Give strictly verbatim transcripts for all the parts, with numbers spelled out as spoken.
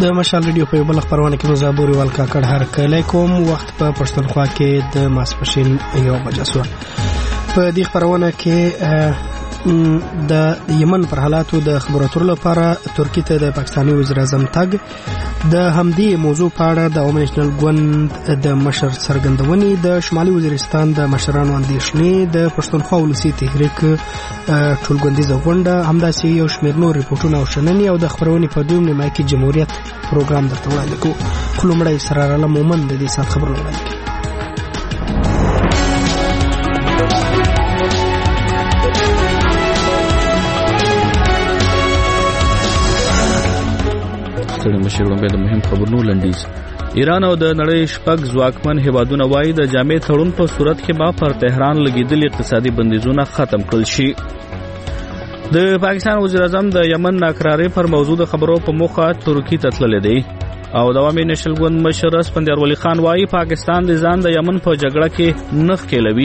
د مشال ریډیو په بل خبرونه کې مزابوري والکا کډ هر کله کوم وخت په پښتونخوا کې د ماسپښین یو بجه سو په دې خبرونه کې د یمن پر حالاتو د خبرو اترو لپاره ترکیه ته د پاکستاني وزیر اعظم تګ د همدې موضوع په اړه د عوامي نېشنل ګوند د مشر څرګندونې د شمالي وزیرستان د مشرانو اندېښنې د پښتونخوا ولسي تحریک ټولګوندیزه غونډه همداسې یو شمېر نور ریپورټونه او شننې او د خبرونې په دویم نیمایي کې جمهوریت پروګرام درته وړاندې کوو. خو لومړی سرار الله مومن د دې ساعت خبرونه وړاندې کوي. ستړي مشر لومبه د مهم خبرونو لنډیز. ایران او د نړۍ شپږ ځواکمن هیوادونه وایي د جامع تړون په صورت کې به پر تهران لګیدلي اقتصادي بندیزونه ختم کړل شي. د پاکستان وزیر اعظم د یمن ناکرارۍ پر موضوع د خبرو په موخه ترکیه ته تللی دی او د عوامي نېشنل ګوند مشر اسفندیار ولی خان وایي پاکستان د ځان د یمن په جګړه کې نه ښکېلوي.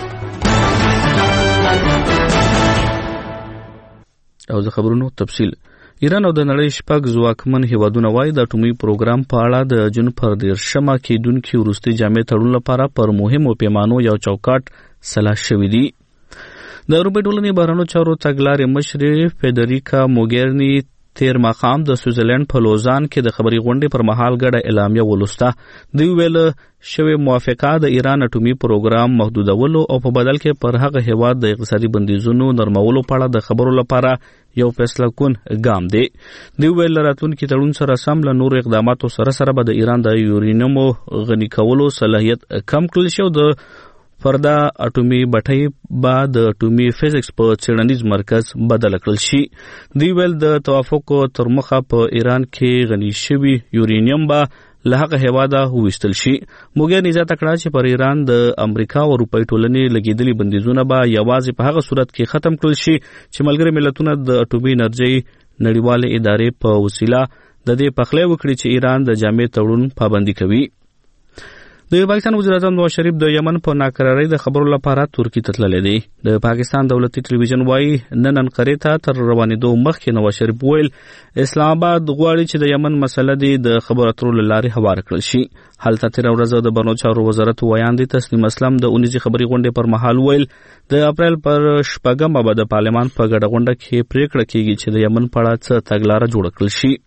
او د خبرونو تفصیل. ایران او د نړۍ شپږ ځواکمن هیوادونه وایي د اټومي پروګرام په اړه د جون پر دیرشمه کېدونکي وروستي جامع تړون لپاره پر مهمو پیمانو یو چوکاټ سلا شوي دي. د اروپا ټولنې بهرنیو چارو تګلارې مشرې فیدریکا موګیرني تیر ماښام د سویټزرلینډ په لوزان کې د خبري غونډې پر مهال ګډه اعلامیه ولوسته. دوی ویل شوې موافقه د ایران اټومي پروګرام محدودولو او په بدل کې پر هغه هیواد د اقتصادي بندیزونو نرمولو په اړه د خبرو لپاره یو فیصله کون ګام دی. دوی ویل راتلونکي تړون سره سم له نورو اقداماتو سره سره به د ایران د یورینیوم غني کولو صلاحیت کم کړل شي او د فردا اټومي بټۍ به د اټومي فزیکس په څېړنیز مرکز بدل کړل شي. دوی ویل د توافق تر مخه په ایران کې غني شوي یورینیم به له هغه هیواده وویستل شي. موګیرني زیاته کړه چې پر ایران د امریکا او اروپایي ټولنې لګېدلي بندیزونه به یوازې په هغه صورت کې ختم کړل شي چې ملګري ملتونه د اټومي انرژۍ نړیوالې ادارې په وسیله د دې پخلی وکړي چې ایران د جامع تړون پابندي کوي. د پاکستان وزیر اعظم نواز شریف د یمن په ناکرارۍ د خبرو لپاره ترکیه ته تللی دی. د پاکستان دولتي ټلویزیون وایي نن انقرې ته تر روانېدو مخکې نواز شریف ویل اسلام آباد غواړي چې د یمن مسله دې د خبرو اترو له لارې هواره کړل شي. هلته تېره ورځ د بهرنیو چارو وزارت ویان دی تسلیم اسلم د اونیزې خبري غونډې پر مهال ویل د اپریل پر شپږمه به د پارلمان په ګډه غونډه کې پریکړه کیږي چې د یمن په اړه څه تګلاره جوړه کړل شي.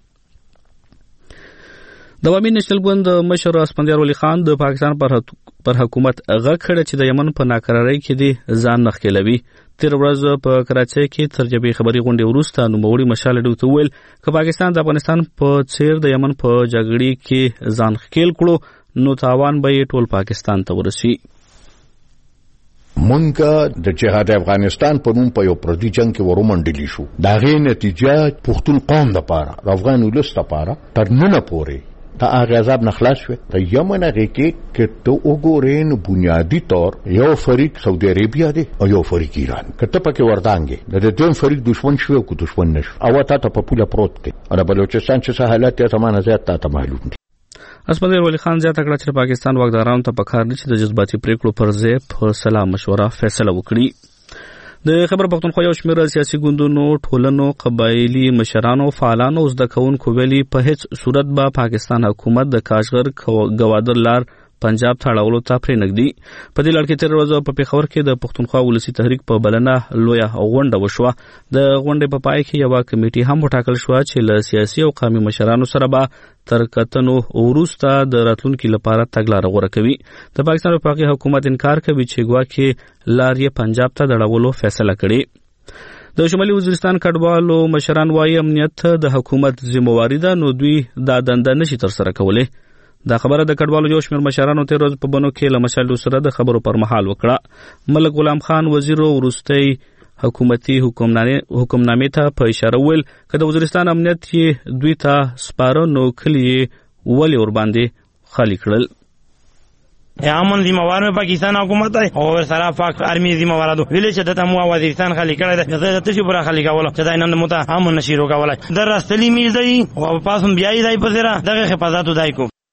د عوامي نېشنل ګوند مشر اسفندیار ولی خان د پاکستان پر پر حکومت غږ کړی چې د یمن په ناکرارۍ کې دی ځان نه ښکېلوي. تېره ورځ په کراچۍ کې تر جبهې خبري غونډې وروسته نوموړي مشال ریډیو ته وویل که پاکستان د افغانستان په څېر د یمن په جګړې کې ځان ښکېل کړو نو تاوان به یې ټول پاکستان ته ورسي. مونږه د جهاد افغانستان په نوم په یو پردي جنگ کې ورمنډلی شو. دا غي نتیجه پښتون قوم لپاره د افغان ولس لپاره تر نن پورې تا هغه عذاب نه خلاص شو. ته یمن هغه کې کې ته وګورین بنیادی طور یو فریق سعودي عربیا دی او یو فریق ایران. کته پکې وردانګي د دې دوه فریق دشمن شو او دشمن نشو او تا ته په پوله پروت دی. او بلوچستان چې حالات ته زمانه زیات ته معلوم دي. اسفندیار ولی خان زیاته کړه چې پاکستان واکدارانو ته پکار دي چې د جذباتي پریکړو پر ځای په سلا مشوره فیصله وکړي. د خبر پښتونخوا یو شمېر سیاسي ګوندونو ټولنو قبایلي مشرانو فعالانو زده کوونکو ویلي په هیڅ صورت به پاکستان حکومت د کاشغر ګوادر لار پنجاب ته اړولو ته پرېنږدي. په دې لړ کې تېره ورځ په پېښور کې د پښتونخوا ولسي تحریک په بلنه لویه غونډه وشوه. د غونډې په پای کې یوه کمیټي هم وټاکل شوه چې له سیاسي او قومي مشرانو سره به تر کتنو وروسته د راتلونکي لپاره تګلاره غوره کوي. د پاکستان وفاقي حکومت انکار کوي چې ګواکې لار یې پنجاب ته د اړولو فیصله کړې. د شمالي وزیرستان کډوالو مشران وایي امنیت د حکومت ذمہواري ده نو دوی دا دنده نشي ترسره کولی. دا خبره د کډوالو یو شمېر مشرانو تېره ورځ په بنو کې له مشال سره د خبرو پر مهال وکړه. ملک غلام خان وزیر وروستۍ حکومتي حکمنامې ته په اشاره ویل که د وزیرستان امنیت یې دوی ته سپاره نو کلي یې ولې ورباندې خالي کړل. امن ذمہوار میں پاکستان حکومت ہے اور سارا پاک آرمی ذمہوار دو ویلے چې دته مو وزیرستان خالی کړی دی زه ته شي پورا خالی کول چې دا نن مت امن نشي روکولای در راستلی میل دی او پاسم بیاي دی په زرا دغه حفاظت دای کو.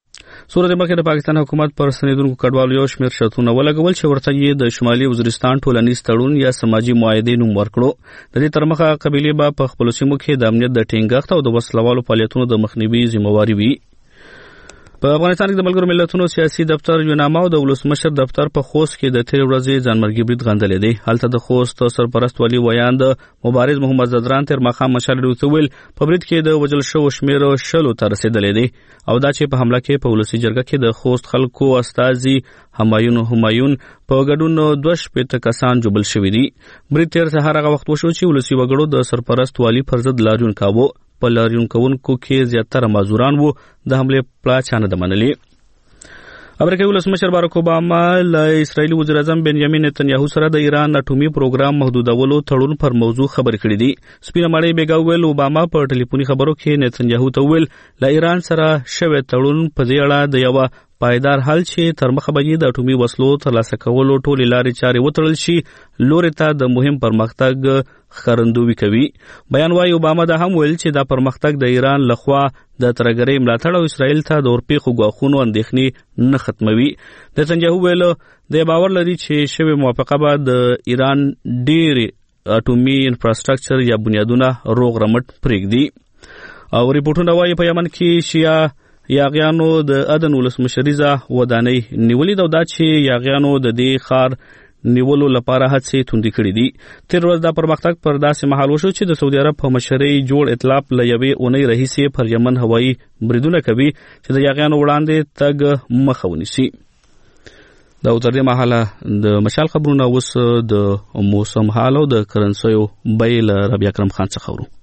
سورت مخکې د پاکستان حکومت پر ستنېدونکو کډوالو یو شمېر شرطونه ولګول چې ورته یې د شمالي وزیرستان ټولنیز تړون یا سماجي معاهدې نوم ورکړو. د دې تر مخه قبیلې به په خپلو سیمو کې د امنیت د ټینګښت او د وسلوالو فعالیتونو د مخنیوي ذمهواري وي. په افغانستان کې د ملګرو ملتونو سیاسي دفتر یوناما او د ولسمشر دفتر په خوست کې د تېرې ورځې ځانمرګي برید غندلی دی. هلته د خوست سرپرست والي ویاند مبارز محمد زدران تېر ماښام مشال راډیو ته وویل په برید کې د وژل شوو شمېر شلو ته رسېدلی دی او دا چې په حمله کې په ولسي جرګه کې د خوست خلکو استازي همایون همایون په ګډون دوه شپېته کسان جوبل شوي دي. برید تېر سهار هغه وخت وشو چې ولسي وګړو د سرپرست والي پر ضد لاریون کاوه. په لاریون کوونکو کې زیاتره مازوران وو. د حملې پلا چا نه ده منلې. امریکایي ولسمشر باراک اوباما له اسرائیلي وزیر اعظم بنیامین نتنیاهو سره د ایران اټومي پروګرام محدودولو تړون پر موضوع خبرې کړې دي. سپینه ماڼۍ بیګا وویل اوباما په ټلیفوني خبرو کې نتنیاهو ته وویل له ایران سره شوی تړون په دې اړه د یوه پایدار حل چې تر مخه به یې د اټومي وسلو ترلاسه کولو ټولې لارې چارې وتړل شي لورې ته د مهم پرمختګ ښکارندویي کوي. بیان وايي اوباما دا هم ویل چې دا پرمختګ د ایران لخوا د ترهګرۍ ملاتړ او اسرائیل ته د اورپېښو ګواښونو اندېښنې نه ختموي. نتنیاهو ویل دی باور لري چې شوې موافقه به د ایران ډېرې اټومي انفراسټرکچر یا بنیادونه روغ رمټ پرېږدي. او ریپورټونه وايي په یمن کې شیا یاغیانو د عدن ولسمشریزه ودانۍ نیولې ده او دا چې یاغیانو د دې ښار نیولو لپاره هڅې توندې کړې دي. تېر ورځ دا پرمختګ پر داسې مهال وشو چې د سعودي عرب په مشرۍ جوړ ائتلاف له یوې اونۍ راهیسې پر یمن هوایي بریدونه کوي چې د یاغیانو وړاندې تګ مخه ونیسي. دا تر دې مهاله د مشال خبرونه اوس د موسم حال او د کرنسیو بیې له ربیع اکرم خان څخه اورو.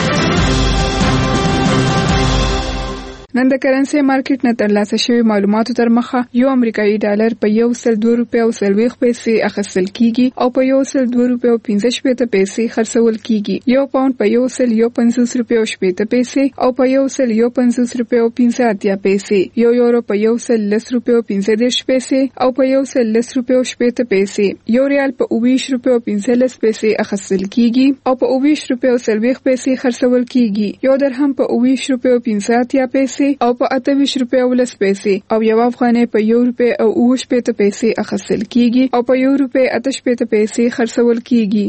نن د کرنسي مارکیټ نه ترلاسه شوی معلوماتو تر مخه یو امریکایي ډالر په یو سل دوه روپۍ او څلوېښت پیسې اخیستل کیږي او په یو سل دوه روپۍ او پنځه شپېته پیسې خرڅول کیږي. یو پاوند په یو سل یو پنځوس روپۍ او شپېته پیسې او په یو سل یو پنځوس روپۍ او پنځه اتیا پیسې. یو یورو په یو سل لس روپۍ او پنځه دېرش پیسې او په یو سل لس روپۍ او شپېته پیسې. یو ریال په اوه ویشت روپۍ او پنځه لس پیسې اخیستل کیږي او په اوه ویشت روپۍ او څلوېښت پیسې خرڅول کیږي. یو درهم په اوه ویشت روپۍ او پنځه اتیا پیسې او په اته ویشت روپۍ او لس پیسې او یو افغانۍ په یو روپۍ او اوه شپېته پیسې اخیستل کیږي او په یو روپۍ اته شپېته پیسې خرڅول کیږي.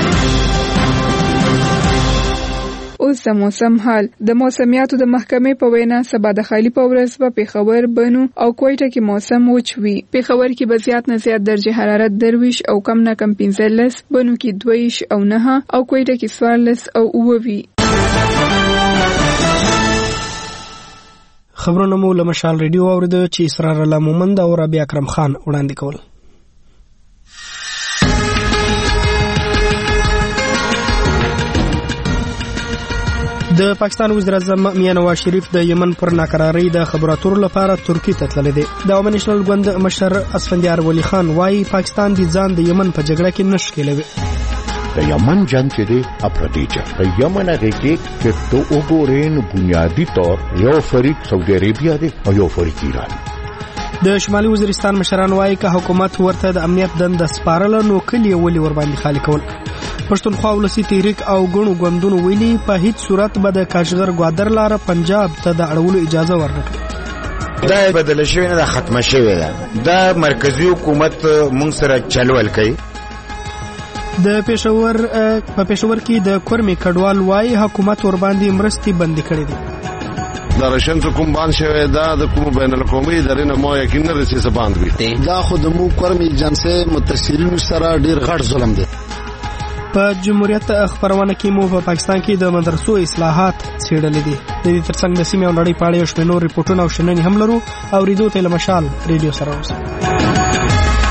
اوس د موسم حال. د موسمیاتو د محکمې په وینا سبا د خالي په ورځ به پېښور، بنو او کوټه کې موسم وچ وي. پېښور کې به زیات نه زیات درجه حرارت درویش او کم نه کم پنځلس، بنو کې دویش او نه او کوټه کې څوارلس او اووه وي. خبرونه مو له مشال ریډیو اورېده چې اسرار الله مومند او ربیع اکرم خان وړاندې کول. د پاکستان وزیر اعظم میاں نواز شریف د یمن پر ناکرارۍ د خبرو اترو لپاره ترکیې ته تللی دی. د عوامي نېشنل ګوند مشر اسفندیار ولی خان وایي پاکستان د ځان د یمن په جګړه کې نه ښکېلوي. د یمن جنگ چې دی اپردی جنگ د یمن هغه کې چې تو وګورئ نو بنیادی طور یو فریق سعودي عربیه دی او یو فریق ایران. د شمالي وزیرستان مشران وایي که حکومت ورته د امنیت دنده سپارله نو کلی ولې ورباندې خالي کول. پښتونخوا ولسي تحریک او ګڼو ګوندونو ویلي په هیڅ صورت به د کاشغر ګوادر لاره پنجاب ته د اړولو اجازه ورنکړي. دا بدل شوی نه ختمه شوی ده. دا مرکزی حکومت مونږ سره چلول کوي. د پېښور په پېښور کې د کورمې کډوال وایي حکومت ورباندې مرستې بندې کړې دي. دا رشن کوم باندې شوی دا د کوم بین القومي ادارې نه مو یقین نه رسي سباند وي. دا خو د مو کورمې جنسي متأثرین سره ډیر غټ ظلم دی. په جمهوریت خبرونه کې مو په پاکستان کې د مدرسو اصلاحات څېړلې دي. د دې ترڅنګ د سیمې او نړۍ په اړه شمېر نور ریپورټونه او شننې هم لرو. اورېدو ته له مشال ریډیو سره اوسئ.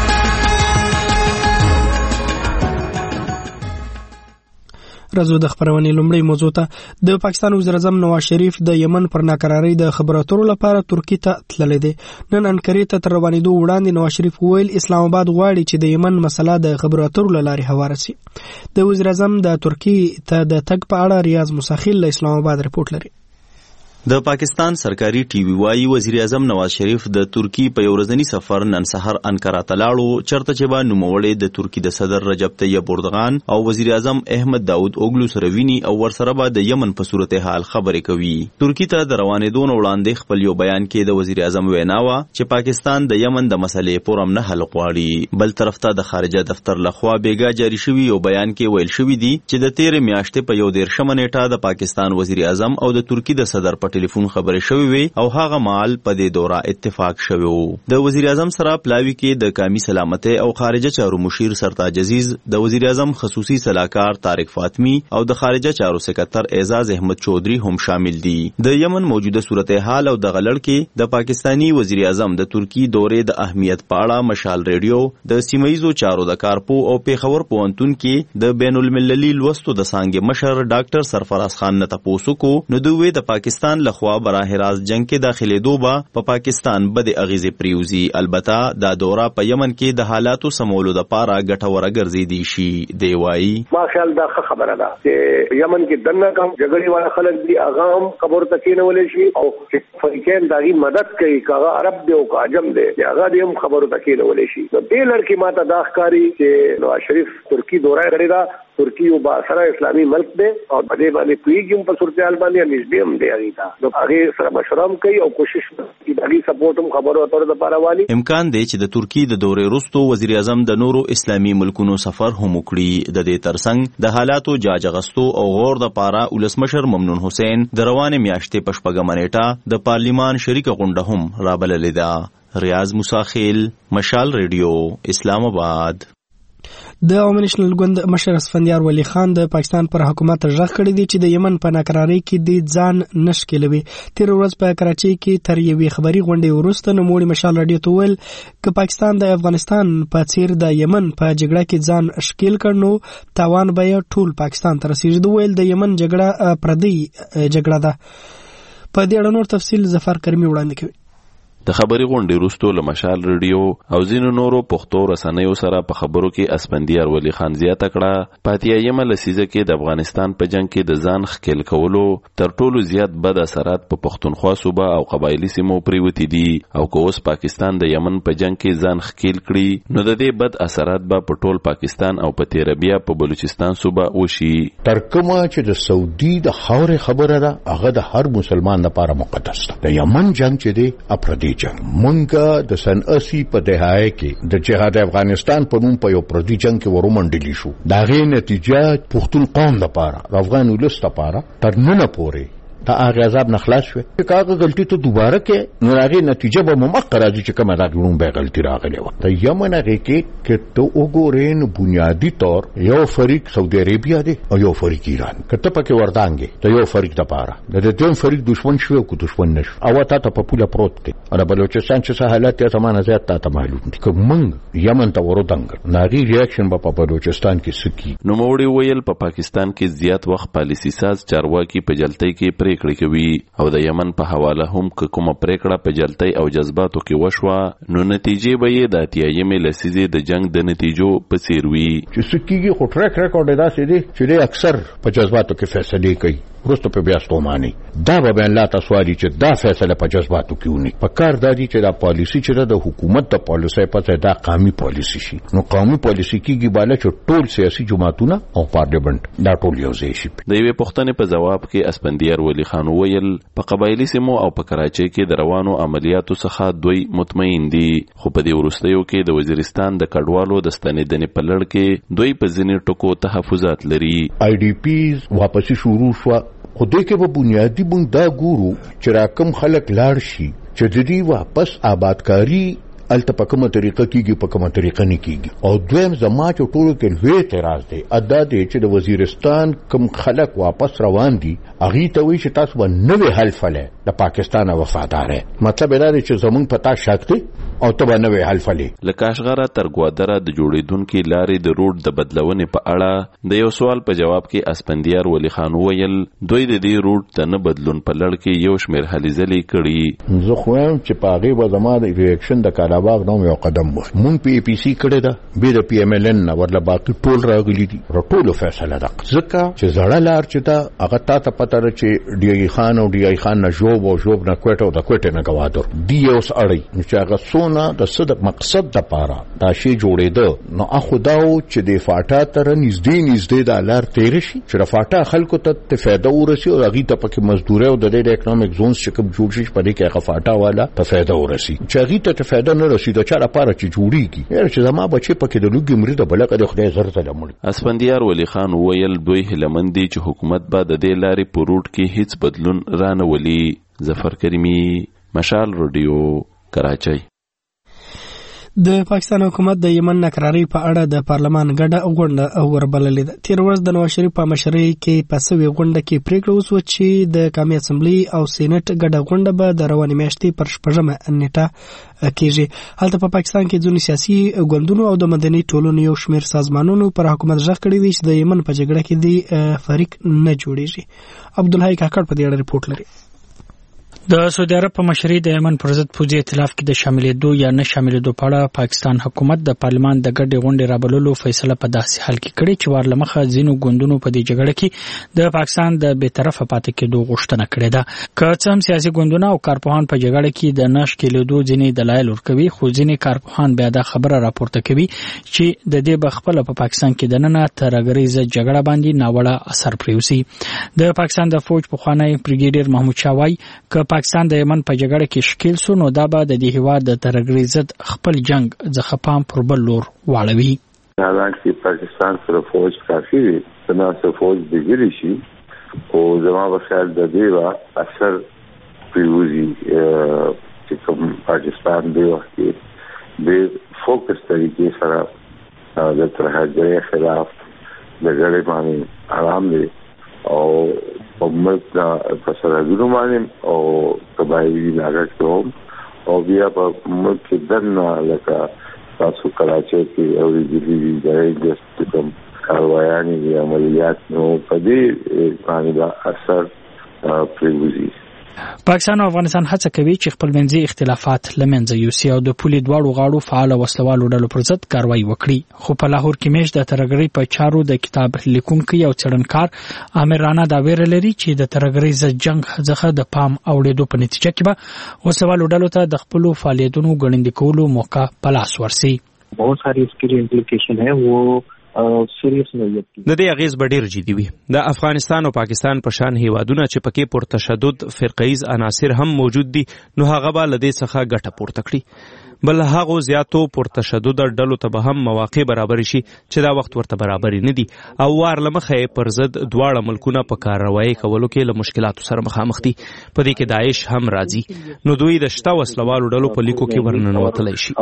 راځو د خبرونې لومړی موضوع ته. د پاکستان وزیر اعظم نواز شریف د یمن پر ناکرارۍ د خبرو اترو لپاره ترکیې ته تللی دی. نن انکرې ته تر روانېدو وړاندې نواز شریف وویل اسلام آباد غواړي چې د یمن مسله د خبرو اترو له لارې هواره سي. د وزیر اعظم د ترکیې ته د تګ په اړه ریاض مساخیل له اسلام آباد رپورټ لري. د پاکستان سرکاري ټي وي وايي وزیر اعظم نواز شریف د ترکی په یو ورځني سفر نن سحر انقره ته لاړو، چرته چې به نوموړی د ترکی د صدر رجب طیب اردغان او وزیر اعظم احمد داود اوګلو سره ویني او ورسره به د یمن په صورتحال خبرې کوي. ترکی ته د روانېدو نه وړاندې خپل یو بیان کې د وزیر اعظم وینا وه چې پاکستان د یمن د مسلې پرم نه حل غواړي. بل طرف ته د خارجه دفتر لخوا بیګا جاری شوي یو بیان کې ویل شوي دي چې د تیرې میاشتې په یو دېرشمه نیټه د پاکستان وزیر اعظم او د ترکی د صدر په ټلیفون خبرې شوې وي او هغه مال په دې دوره اتفاق شوی و. د وزیر اعظم سره پلاوي کې د قومي سلامتۍ او خارجه چارو مشیر سرتاج عزیز، د وزیر اعظم خصوصي سلاکار طارق فاطمی او د خارجه چارو سکرټر اعزاز احمد چودھری هم شامل دي. د یمن موجوده صورتحال او د غلړ کې د پاکستانی وزیر اعظم د ترکی دورې د اهمیت په اړه مشال ریډیو د سیمایزو چارو د کارپو او پیښور پوهنتون کې د بین المللي لوستو د څانګې مشر ډاکټر سرفراز خان نه تپوسو کو نو دوی د پاکستان لخوا براه راست جنگ کې داخلي دوبا په پاکستان بد اغیزه پریوزی. البته دا دوره په یمن کې د حالاتو سمولو د پاره ګټوره ګرځېدي شي. دی وایي ما خیال دا خبره ده چې یمن کې دنه کم جګړې والا خلک دي هغه هم خبر تکینه ولې شي او چې فریقین داغي مدد کوي کاغه عرب دی او عجم دی هغه دې هم خبر تکینه ولې شي. نو دې لړ کې ماته دا ښکاری چې نواز شریف ترکی دوره کړی دا ترکی یو باثره اسلامي ملک دی او په دې باندې پیګم په صورتحال باندې نسبی هم دی هغه نو هغه سره مشورم کوي او کوشش کوي دغه سپورټ هم خبرو اترو د پاره والی. امکان دی چې د ترکی د دورې وروسته وزیر اعظم د نورو اسلامي ملکونو سفر هم وکړي. د دې ترڅنګ د حالاتو جاج غستو او غور د پاره ولسمشر ممنون حسین د روانې میاشتې په شپږمه نیټه د پارلیمان شریک غونډه هم رابللې ده. ریاض موسیخیل، مشال ریډیو، اسلام آباد. د عوامي نېشنل ګوند مشر اسفندیار ولی خان د پاکستان پر حکومت غږ کړی دی چې د یمن په ناکرارۍ کې د ځان نشکلوي. تیر ورځ په کراچۍ کې تر یوې خبري غونډې وروسته نوموړي مشال راډیو ته ویل که پاکستان د افغانستان په څیر د یمن په جګړه کې ځان ښکیل کړ نو تاوان به یې ټول پاکستان ته رسیږي. د ویل د یمن جګړه پردی جګړه ده. په دې اړه نور تفصیل ظفر کرمی وړاندې کوي. د خبري غونډې وروسته له مشال ریډیو او ځینو نورو پښتو رسنیو سره په خبرو کې اسفندیار ولی خان زیاته کړه په اتیایمه لسیزه کې د افغانستان په جنگ کې د ځان ښکیل کولو تر ټولو زیات بد اثرات په پښتونخوا صوبه او قبایلي سیمو پریوتي دي او که اوس پاکستان د یمن په جنگ کې ځان ښکیل کړي نو د دې بد اثرات به په ټول پاکستان او په تیربیا په بلوچستان صوبه وشي. تر کومه چې د سعودي د خاورې خبره ده هغه د هر مسلمان لپاره مقدس ده. د یمن جنگ چې دی اپردي جنگ مونږه د سن اسی په دهای کې د جهاد افغانستان په نوم په یو پردي جنگ کې ورمنډلی شو. دا غي نتیجه پښتون قوم لپاره افغان ولس لپاره تر نن پورې تا هغه عذاب نه خلاص شو. که هغه غلطي ته دوباره کې نو هغه نتیجه به ممقر راځي چې کومه راغلون به غلطي راغلی و. د یمن هغه کې کې ته وګورین بنیادی طور یو فریق سعودي عربیا دی او یو فریق ایران. کته پکې وردانګي ته یو فریق د پاره د دې فریق دشمن شو او دشمن نشو او تا ته په پوله پروت دی او د بلوچستان چې حالات یې زمانه زیات ته معلوم دي. کوم منګ یمن ته ورودنګ ناغي ریاکشن په بلوچستان کې سکی نو موړي ویل په پاکستان کې زیات وخت پالیسی ساز چارواکي په جلتۍ کې پریکړې کوي او د یمن په حواله هم کومه پریکړه په جلتۍ او جذباتو کې وشوه نو نتیجې به یې د اتیایمې لسیزې د جنگ د نتیجو په څیر وي. چې سکیږي خو ټریک ریکارډ داسې دی چې اکثر په جذباتو کې فیصله کوي ورسته په بیا ستوماني. دا به بیان لا تاسو والی چې دا فیصله په جذباتو کې ونی په کار دادی چې دا پالیسی چې د حکومت د پالیسۍ په ځای دا قومي پالیسی شي. نو قومي پالیسی کېږي بالا چې ټول سیاسي جماعتونه او پارلیمنت دا ټول یو ځای شي. د یوې پوښتنې په جواب کې اسفندیار ولی خان ویل په قبایلی سیمو او په کراچۍ کې د روانو عملیاتو څخه دوی مطمئن دي خو په دې وروستیو کې د وزیرستان د کډوالو د ستنېدنې په لړ کې دوی په ځینې ټکو تحفظات لري. آی ډي پیز واپسی شروع شو خو دوی کې به بنیادی مونږ دا ګورو چې راکم خلک لاړ شي چې د دې واپس آبادکاری الته په کومه طریقه کېږي په کومه طریقه نه کېږي. او دویم زما چې ټولو کې لوی اعتراض دی ادا دی چې د وزیرستان کوم خلک واپس روان دي هغې ته وایي چې تاسو به نوې حل فلې د پاکستان وفادار مطلب دا دی چې زمونږ پتا شک دی او ته به نوې حل فلې لکاشغره تر ګوادره د جوړیدونکو لارې د روډ د بدلونې په اړه د یو سوال په جواب کې اسپندیار ولی خان ویل دوی د دې روډ ته نه بدلون په لړ کې یو شمېر هلې ځلې کړي. زه خو وایم چې په هغې به زما د ریاکشن د کالاباغ نوم یو قدم وي. مونږ پی ای پي سي کړې ده بې د پی ایم ایل ان نه ورله باقي ټول راغلي دي را ټولو فیصله ده ځکه چې زړه لار چې ده هغه تا ته پته ده چې ډي ای خان او ډي ای خان نه ژوب او ژوب نه کوټه او د کوټې نه ګوادر دی اوس اړی نو چې هغه څونه د څه د مقصد دپاره دا شی جوړېده نو اخو دا و چې د فاټا تر نږدې نږدې دا لار تېره شي چې د فاټا خلکو ته فایده ورسي او هغوی ته پکې مزدوري او د دې د اکنامک زونز چې کوم جوړ شي په دې کې هغه فاټا والا ته فایده ورسي چې هغوی ته فایده نه رسي د چا لپاره چې جوړېږي یاره چې زما بچې پکې د لوږې مري د بلکه د خدای زر ته مړ. اسفندیار ولی خان وویل دوی هیلهمند دي چې حکومت به د دې لارې په روډ کې هیڅ بدلون رانه ولي. ظفر کریمی، مشال رادیو، کراچۍ. د پاکستان حکومت د یمن نکراري په اړه د پارلمان ګډه غونډه وربللې ده. تیر ورځ د نواز شریف په مشرۍ کې په سوي غونډه کې پریکړه وشوه چې د قومي اسمبلی او سېنات ګډه غونډه به د روانې میاشتې پر شپږمه نیټه کېږي. هلته په پاکستان کې ځینې سیاسي ګوندونو او د مدني ټولنو یو شمېر سازمانونو پر حکومت غږ کړی دی چې د یمن په جګړه کې د فریق نه جوړیږي. عبدالحی کاکړ په دې اړه ریپورت لري. د سعودي عرب په مشرۍ د یمن پر ضد پوځي ائتلاف کې د شاملېدو یا نه شاملېدو په اړه پاکستان حکومت د پارلمان د ګډې غونډې رابللو فیصله په داسې حال کې کړې چې وار له مخه ځینو ګوندونو په دې جګړه کې د پاکستان د بې طرفه پاتې کېدو غوښتنه کړې ده. که څه هم سیاسي ګوندونه او کارپوهان په جګړه کې د نه ښکېلېدو ځینې دلایل ورکوي خو ځینې کارپوهان بیا دا خبره راپورته کوي چې د دې به خپله په پاکستان کې دننه ترهګریزه جګړه باندې ناوړه اثر پرېوځي. د پاکستان د فوج پخوانی بریګیډیر محمود شاه وایي که پاکستان د یمن په جګړه کې ښکیل سو نو دا به د دې هېواد د ترهګرۍ ضد خپل جنګ څخه پام پر بل لور واړوي. حالانکه پاکستان سره فوج کافي دی نه سره فوج بګیری شي او زما په خیال د دې وا اثر پریوزي چې کوم پاکستان دی وخت د فوکس طریقې سره د ترهګرۍ خلاف د جګړې باندې آرام دی او او ملک دا پسرادونو باندې او قبایلی علاقه کې هم او بیا په ملک کې دننه لکه تاسو کراچۍ کې او دلی د د کوم کاروایانې دي عملیات نو په دې باندې دا اثر پرېوځي. پاکستان او افغانستان هڅه کوي چې خپل منځي اختلافات لمنځه یوسي او د پولې دواړو غاړو فعال وسلوالو ډلو پر ضد کاروایی وکړي. خو په لاهور کې میش د ترهګرۍ په چارو د کتاب لیکونکي او څېړنکار عامر رانا دا ویره لري چې د ترهګرۍ ضد جنګ څخه د پام اوړېدو په نتیجه کې به وسلوالو ډلو ته د خپلو فعالیتونو ګړندي کولو موقع په لاس ورسي. بہت ساری اس کی امپلیکیشن ہے وہ د دې اغیز به ډیر جدي وي. د افغانستان او پاکستان په شان هیوادونه چې پکې پر تشدد فرقیز عناصر هم موجود دي نو هغه به له دې څخه ګټه پورته کړي. بل هغه زیاتو پر تشدد ډلو ته به هم مواقع برابر شي چې دا وخت ورته برابر نه دي او وار لمخه پر ضد دواړه ملکونه په کاروایی کولو کې له مشکلاتو سره مخامخ دي. په دې کې داعش هم راځي نو دوی د شته وسلوالو ډلو په لیکو کې ورننوتلی شي.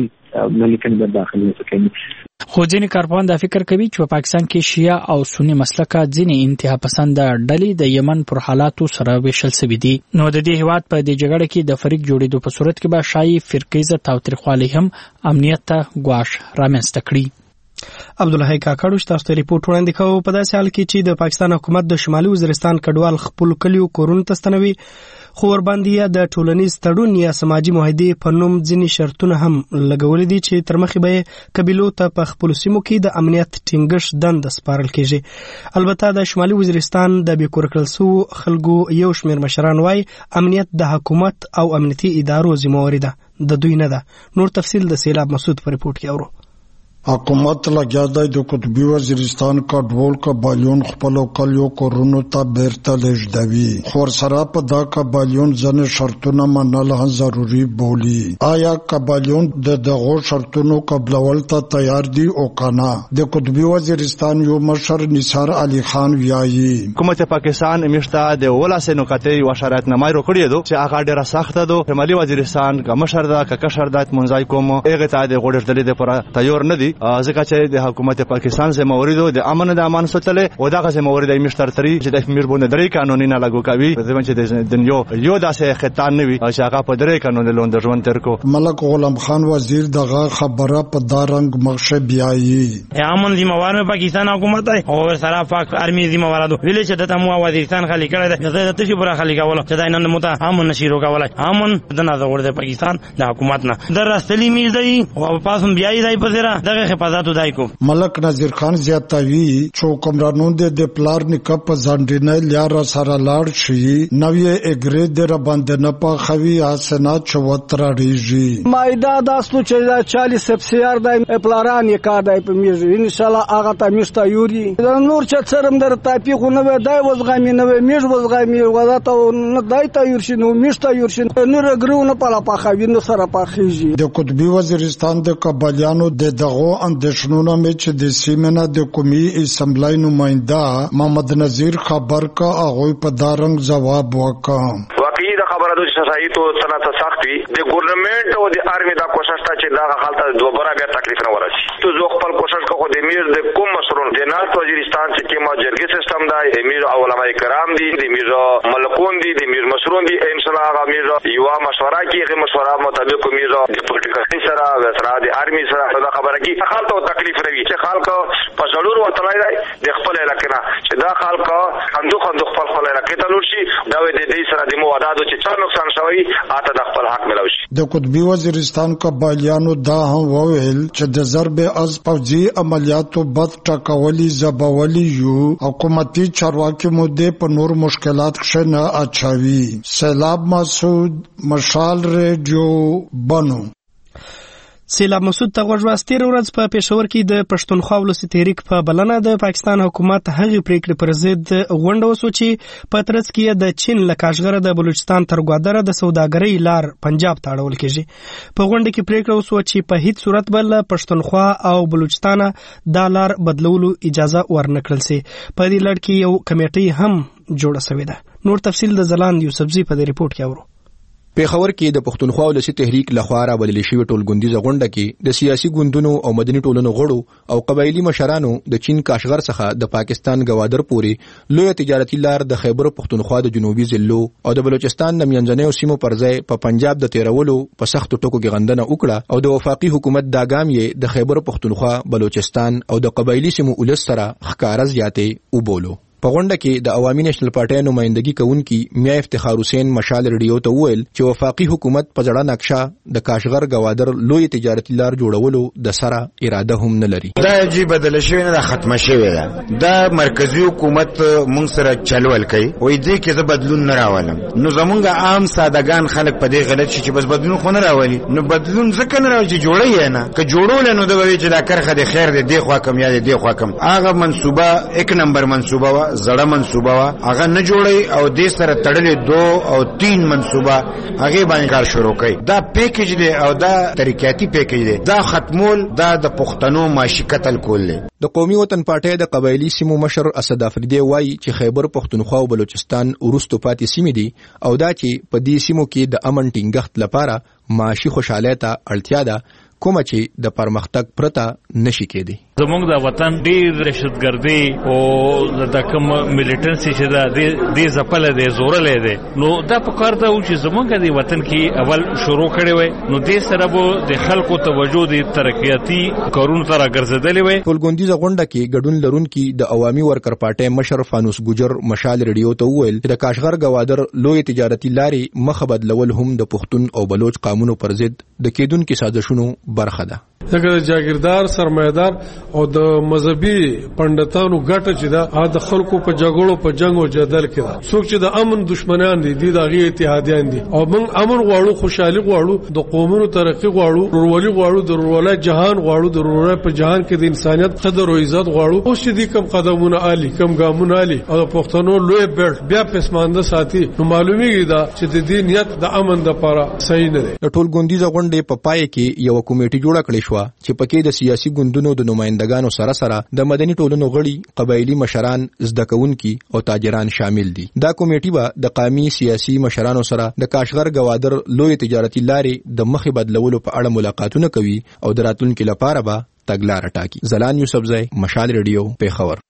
خو ځینې کارپوهان دا فکر کوي چې په پاکستان کې شیعه او سنی مسلکه ځینې انتها پسنده ډلې د یمن پر حالاتو سره ویشل سوي دي نو د دې هیواد په دې جګړه کې د فریق جوړېدو په صورت کې به شایي فرقیزه تاوتریخوالی هم امنیت ته ګواښ رامنځته کړي. عبدالحی کاکړ تاسو ته ریپورت وړاندې کوو. په داسې حال کې چې د پاکستان حکومت د شمالي وزیرستان کډوال خپل کلیو کورونو ته ستنوي خو ورباندې د ټولنیز تړون یا سماجي معاهدې په نوم ځینې شرطونه هم لګولي دي چې تر مخې به قبیلو ته په خپلو سیمو کې د امنیت ټینګښت دنده سپارل کېږي. البته د شمالي وزیرستان د بې کور کړل سوو خلکو یو شمېر مشران وایي امنیت د حکومت او امنیتي ادارو ذمهواري ده د دوی نه ده. نور تفصیل د سیلاب مسعود په ریپورت کې اورو. حکومت لګیا دی د قطبي وزیرستان کا ډول قبایلون خپلو کلیو کورونو ته بیرته لیږدوي خو ورسره په دا قبایلون ځینې شرطونه منل هم ضروري بولي. آیا قبایلون د دغو شرطونو قبلول ته تیار دي او که نه؟ د قطبي وزیرستان یو مشر نثار علي خان وایي حکومت پاکستان میشته د ولاسې نکاتې یو شرایطنامه یې راکړې ده چې هغه ډېره سخته ده. شمالي وزیرستان که مشر ده که کشر ده منځای کوم هغې ته د غوړېدلې دپاره تیار نه دي ځکه چې د حکومت پاکستان سے موریدو د امن د امان ساتل او دغه سے مورید مشتر تری چې د امیر بونه درې قانوني نه لاګو کوي په چې د یو یو داسې خطان نه وي چې هغه په درې قانون لوند ژوند تر کو. ملک غلام خان وزیر دغه خبره په دارنګ مخشه بیایي. امن ذمہوار میں پاکستان حکومت ہے اور سارا پاک آرمی ذمہوار دو ویل چې د تمو وزیرستان خالی کړه د تاسو پر خالی کول چې دا نن متا امن نشیرو کول امن د نه زور د پاکستان د حکومت نه در راستلی میز دی او پاسم بیایي دی په زرا دغه حفاظت دای کو. ملک نذیر خان زیاتوی چې کومرانو د پلار نکاح په ځانډینه لار سره لاړ شي نوې اګری در باندې نه په خوي اسنا چوتر ریږي مایدا داسلو چې چالیس سپسیار دای پلاران یې کار دای په میز ان شاء الله هغه ته میشتا یوري نور چې سرم در تاپی خو نه دای وزغامی نه میز وزغامی وځه نه دای ته یورشي نو میشتا یورشي نور ګرونه په لا خوي نو سره پخېږي. د قطبی وزیرستان د قبالیانو د دغو اندیشنونو مې چې د سیمنه د قومي اسمبلی نماینده محمد نذیر خبر کا هغه په دارنګ جواب وکړ. واقعي د خبره د شفافیت او تناسب سخت وي د ګورنمنت او د آرمي دا کوشش ته چې دا حالت دوباره بیا تکلیف نه ورسي ته زه خپل کوشش کوم د امیر د کوم مسرون د نارت وزیرستان چې کوم جرګي سیستم دی امیر او علماء کرام دي د امیر ملکون دي د امیر مسرون دي ان شاء الله هغه امیر یو مشوره کوي مشوره مطابق امیر د پولیټیکل سره سره د آرمي سره دا خبره کوي حالت او تکلیف روي چې خلک په ضرور وتلای دی د خپل علاقې نه چې دا خلک خندو خندو خپل خپل علاقې ته لور شي دا د دې سره د مواداتو چې څو نقصان شوی اته د خپل حق ملوي شي. د قطبی وزیرستان قبایلیانو دا هم وویل چې د ضرب از پوځي عملیاتو بد ټاکولي زبولي یو حکومتي چارواکي مده په نور مشکلات کې نه اچوي. سیلاب مسعود مشال ریډیو بنو. سیلاب مسعود ته غوښتل ورځ په پېښور کې د پښتونخوا ولسی تحریک په بلنه د پاکستان حکومت هغه پریکړه پر ضد غونډه وسوچي په ترڅ کې د چین لکاشغره د بلوچستان تر ګوادره د سوداګرۍ لار پنجاب ته اړول کېږي. په غونډه کې پریکړه وسوچي په هیڅ صورت بل پښتونخوا او بلوچستان د لار بدلولو اجازه ورنکړل سي. په دې لړ کې یو کمیټه هم جوړه شوې ده. نور تفصیل د زلاند یوسفزي په دې ریپورت کې اورو. پیښور کې د پښتونخوا ولسی تحریک لخوا راوړل شوی ټولګوندیزه غونډه کې د سیاسي ګوندونو او مدني ټولنو غړو او قبایلی مشرانو د چین کاشغر څخه د پاکستان گوادر پورې لوی تجارتي لار د خیبر پښتونخوا د جنوبي ضلعو او د بلوچستان د منځنیو سیمو پر ځای په پنجاب د تیرولو په سختو ټکو کې غندنه وکړه او د وفاقي حکومت دا ګام یې د خیبر پښتونخوا بلوچستان او د قبایلی سیمو ولس سره ښکارا زیاتې وبولو. په غونډه کې د عوامي نېشنل پارټي نمائندګي کوونکي میا افتخار حسین مشال ریډیو ته وویل چې وفاقي حکومت په ځړه نقشه د کاشغر گوادر لوی تجارتي لار جوړولو د سره اراده هم نه لري. دا جی بدل شوی نه ختمه شوی ده. دا مرکزی حکومت مونږ سره چلول کوي وای دې کې زه بدلون نه راولم. نو زمونږ عام سادهګان خلک په دې غلط شي چې بس بدلون خو نه راولي. نو بدلون ځکه نه راوځي جوړی نه که جوړول نو د وی چې دا کرخه د خیر د دی خوا کم یا د دی خوا کم هغه منصوبه یک نمبر منصوبه وا زړه منصوبه وا هغه نه جوړي او د سره تړلې دو او تین منصوبه هغه باندې کار شروع کړي. دا پیکیج دی او دا طریقاتی پیکیج دی. دا ختمول دا د پښتنو معاشي قتل کول دی. د قومي وطن پارټي د قبایلی سیمو مشر اسد افریدی وایي چې خیبر پښتونخوا او بلوچستان ورستو پاتې سیمې دي او دا چې په دې سیمو کې د امن ټینګښت لپاره معاشي خوشاله ته اړتیا ده کومه چې د پرمختګ پرته نشي کېدی. زمونږ د وطن ډیر دهشتګردي او د کوم ملیټنسي چې دا د زپل دی زورلې دی نو دا په کار ته و چې زمونږ د وطن کې اول شروع کړي وي نو د سره به د خلکو توجه د ترقیاتي کارونو ته راګرځېدلې وي. ټولګوندیزه غونډه کې ګډون لرونکي د عوامي ورکر پارټي مشر فانوس ګجر مشال ریډیو ته وویل چې د کاشغر گوادر لوی تجارتي لارې مخه بدلول هم د پښتون او بلوچ قانونو پر ضد د کېدونکو سازشونو برخه ده. دغه جاگیردار سرمایدار او د مذهبي پندتانو ګټه چې دا د خلکو په جګړو په جنگ او جدل کې ده. څوک چې د امن دشمنان دي د هغه اتحادیان دي او موږ امن غواړو خوشحالي غواړو د قومونو ترقی غواړو ورولي غواړو د ورولای جهان غواړو د ورولای په جهان کې د انسانيت قدر او عزت غواړو. اوس چې دې کم قدمونه عالی کم ګامونه عالی او د پښتنو لوی بیرټ بیا پسمانده ساتي نو معلومیږي دا چې د دې نیت د امن لپاره صحیح نه دی. د ټولګوندیزه غونډې په پای کې یو کمیټه جوړه کړې شو چې پکې د سیاسي ګوندونو د نمائندګانو سره سره د مدني ټولنو غړي قبایلی مشران زده کوونکي او تاجران شامل دي. دا کمیټه به د قومي سیاسي مشرانو سره د کاشغر گوادر لوی تجارتي لارې د مخې بدلولو په اړه ملاقاتونه کوي او د راتلونکو لپاره به تګلاره ټاکي. زلان یوسفزی، مشال ریډیو، پیښور.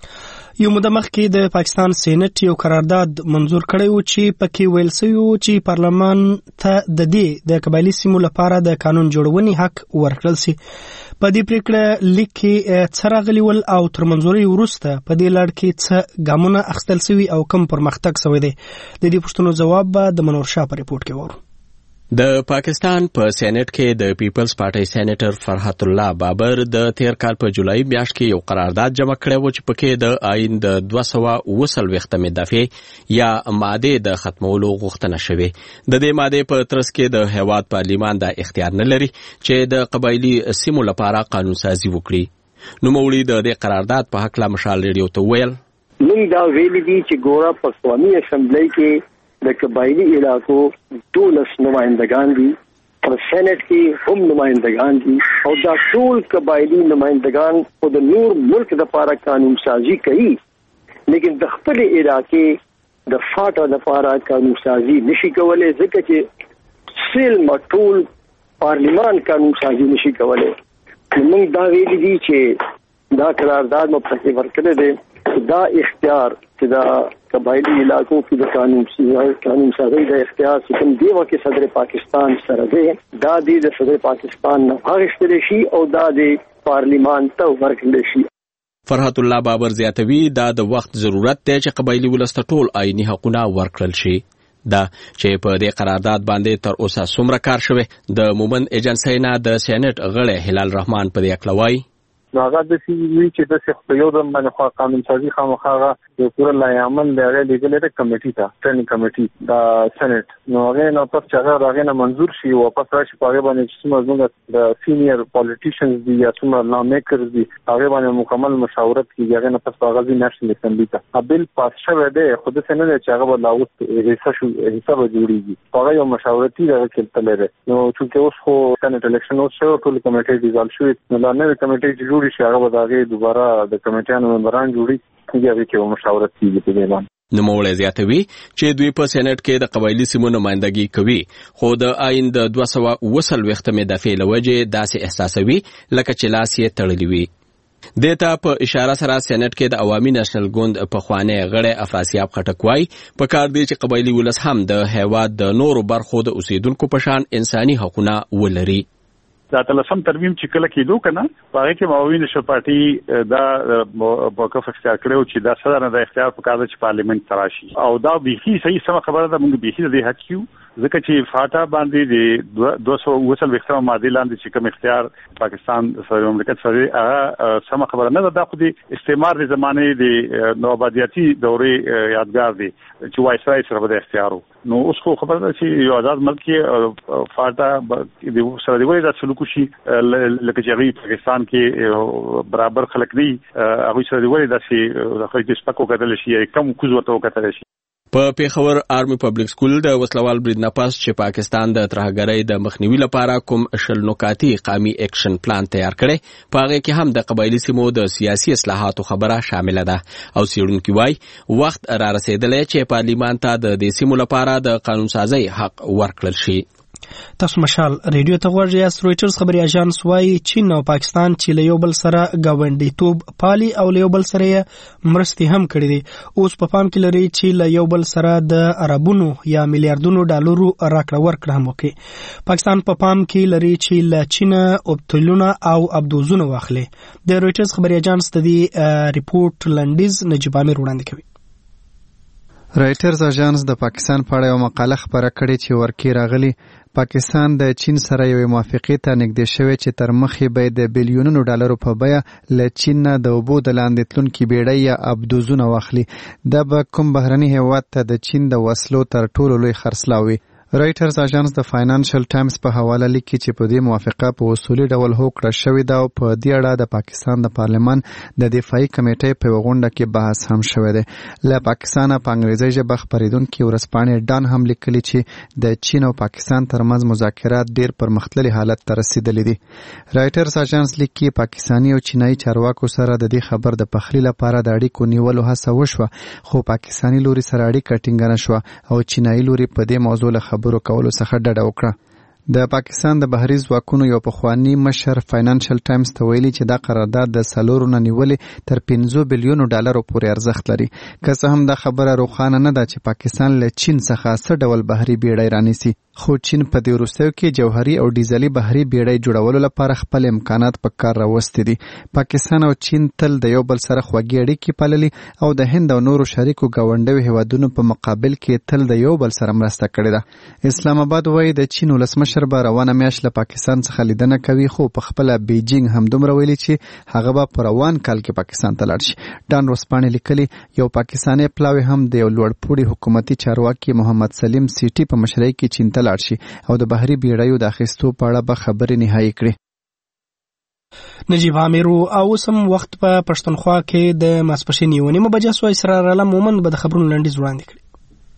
یو موده مخکې د پاکستان سېنات یو قرارداد منظور کړی و چې پکې ویل شوی و چې پارلمان ته د دې د قبایلي سیمو لپاره د قانون جوړونې حق ورکړل شي. په دې پریکړه لیک کې څه راغلي ول او تر منظوري وروسته په دې لړ کې څه ګامونه اخیستل شوي او کوم پرمختګ شوی دی؟ د دې پوښتنو ځواب به د منور شاه په ریپورت کې وورو. د پاکستان په سېنات کې د پیپلز پارټي سېنیټر فرحت الله بابر د تیر کال په جولای میاشت کې یو قرارداد جمع کړی و چې پکې د آئین د دوه سوه اوه څلوېښتمې دفعې یا مادې د ختمولو غوښتنه شوې. د دې مادې په ترڅ کې د هیواد پارلیمان دا اختیار نه لري چې د قبایلي سیمو لپاره قانون سازي وکړي. نوموړي د دې قرارداد په هکله مشال ریډیو ته وویل: موږ دا ویلي دي چې ګوره په قومي اسمبلی کې د قبایلی علاقو دولس نمائندگان دي، په سېنات کې هم نمائندگان دي او دا ټول قبایلی نمائندگان خو د نور ملک د لپاره قانون سازي کوي، لیکن د خپل علاقې د فاټا لپاره قانون سازي نشي کولای ځکه چې سیل مټول پارلیمان قانون سازي نشي کولای. موږ دا ویلي دي چې دا قرارداد مو پکې ورکړی دی، دا اختیار چې دا قبایلی علاقوں کې د قانون قانون سازی د اختیار چې کوم دی وکه صدر پاکستان سره دی، دا دی د صدر پاکستان نه غوښتل شي او دا د پارلیمان ته ورکړل شي. فرحت الله بابر زیاتوي دا د وخت ضرورت دی چې قبایلی ولست ټول آئینی حقونه ورکړل شي. دا چې په دې قرارداد باندې تر اوسه څومره کار شوی، د مومن ایجنسی نه د سېنات غړی هلال رحمان په دې اکله وایي: نو هغه د سی وی چې د څه په یو د باندې خو قانون سازي خامخا د پوره لایعمل د هغه لیګل د کمیټې ته ټریننګ کمیټې د سېنات نو هغه نو پس چې هغه راغی نه منظور شي او پس راشي په هغه باندې چې موږ د سینیئر پالیټیشنز دي یا څومره لا میکرز دي هغه باندې مکمل مشاورت کیږي. هغه نه پس هغه د نېشنل اسمبلی ته بل پاس شوی دی، خو د سېنات چې هغه به لاوت حصہ شو حساب جوړیږي. هغه یو مشاورتي هغه کې تللی نو چې اوس خو سېنات الیکشن اوس شو، ټول کمیټې ډیزالو شوې، نو دا نوې کمیټې چې جوړ شي هغه به دغه دوباره د کمیټیانو ممبران جوړي هغه کې مشاورت کیږي په دې باندې. نوموړی زیاتوي چې دوی په سېنات کې د قبایلي سیمو نمائندګي کوي، خو د آئین د دوه سوه اوه څلوېښتمې دفعې له وجې داسې احساسوي لکه چې لاس یې تړلی وي. دې ته په اشاره سره سېنات کې د عوامي نېشنل ګوند پخوانی غړی افراسیاب خټک وایي په کار دی چې قبایلي ولس هم د هیواد د نورو برخو د اوسیدونکو په شان انساني حقونه ولري. دا تلسم ترمیم چې کله کېدو کنه هغه کې ماوی نشل پارټي دا موقف اختیار کړو چې دا صدر د اختیار په کار چې پارلیمنت تراشي او دا بيخي صحیح سم خبره ده. موږ بيخي د حق کیو ځکه چې فاټا باندې د دوه سوه اوه څلوېښتمه ماده لاندې چې کوم اختیار پاکستان سره مملکت سره هغه سم خبره نه ده. دا خو د استعمار د زمانه د نوآبادیاتي دورې یادګار دی چې وایسرای سره د اختیارو. نو اوس خو خبره ده چې یو آزاد ملک فاټا د سره دی وایي دا سلوک شي لکه چې پاکستان کې برابر خلک دی هغه سره دی وایي دا چې د خلک سپکو کتل شي کم کوز ورته کتل شي. په پیښور آرمي پبلک سکول د وسلوال برید نه پس چې پاکستان د ترهګرۍ د مخنیوي لپاره کوم شل نکاتي قومي اکشن پلان تیار کړي، په هغه کې هم د قبایلي سیمو د سیاسي اصلاحاتو خبره شامله ده او څېړونکي وایي وخت را رسېدلی چې پارلیمان ته د دې سیمو لپاره د قانون سازۍ حق ورکړل شي. تاسو مشال ریډیو ته غوږ یاست. رویټرز خبري اژانس وایي چین او پاکستان چې له یو بل سره ګاونډیتوب پالي او له یو بل سره مرستې هم کړې دي، اوس په پام کې لري چې له یو بل سره د عربونو یا میلیارډونو ډالرو راکړه ورکړه هم وکړي. پاکستان په پام کې لري چې له چین اوبتلونه او ابدوزونه واخلي. د رویټرز خبري اژانس د دې ریپورت لنډیز نجیب امیر وړاندې کوي. رایټرز اژانس د پاکستان په اړه یو مقاله خبره کړې چې ورکی راغلی پاکستان د چین سره یو موافقه ته نږدې شوی چې تر مخې به د بلیونونو ډالرو په بیه له چین نه د اوبو د لاندې تلونکي بیړۍ یا ابدوزونه واخلي. دا به کوم بهرني هیواد ته د چین د وسلو تر ټولو لوی خرڅلاوي. رایټرز اژانس د فاینانشل ټایمز په حواله لیکي چې په دې موافقه په اصولي ډول هوکړه شوې ده او په دې اړه د پاکستان د پارلمان د دفاعي کمیټې په غونډه کې بحث هم شوی دی. له پاکستانه په انګریزي ژبه خبرېدونکي ورځپاڼې ډان هم لیکلي چې د چین او پاکستان ترمنځ مذاکرات ډېر پرمختللي حالت ته رسېدلي دي. رایټرز اژانس لیکي پاکستاني او چینایي چارواکو سره د دې خبر د پخلي لپاره د اړیکو نیولو هڅه وشوه، خو پاکستاني لوري سره اړیکه ټینګه نه شوه او چینایي لوري په دې موضوع له خبرو کولو څخه ډډه وکړه. د پاکستان د بهري ځواکونو یو پخوانی مشر فاینانشل ټایمز ته ویلي چې دا قرارداد د څلورو نه نیولې تر پنځه بلیونو ډالرو پورې ارزښت لري. که څه هم دا خبره روښانه نه ده چې پاکستان له چین څخه څه ډول بهري بیړۍ رانیسي، خو چین په دې وروستیو کې جوهري او ډیزلي بهري بیړۍ جوړولو لپاره خپل امکانات په کار راوستي دي. پاکستان او چین تل د یو بل سره خوږې اړیکې پاللي او د هند او نورو شریکو ګاونډیو هیوادونو په مقابل کې تل د یو بل سره مرسته کړې ده. اسلام آباد وایي د چین ولسمشر به روانه میاشت له پاکستان څخه لیدنه کوي، خو په خپله بیجینګ همدومره ویلي چې هغه به په روان کال کې پاکستان ته لاړ شي. ډان ورځپاڼې لیکلي یو پاکستاني پلاوی هم د یو لوړپوړي حکومتي چارواکي محمد سلیم سیټي په مشرۍ کې چین ته لاړ شي او د بهري بیړیو د اخیستو په اړه به خبرې نهایي کړي. نجیب عامر او سم وخت په پښتونخوا کې د ماسپښین یو نیمه بجې سو اسرار علم مومن به د خبرونو لنډیز وړاندې کړي.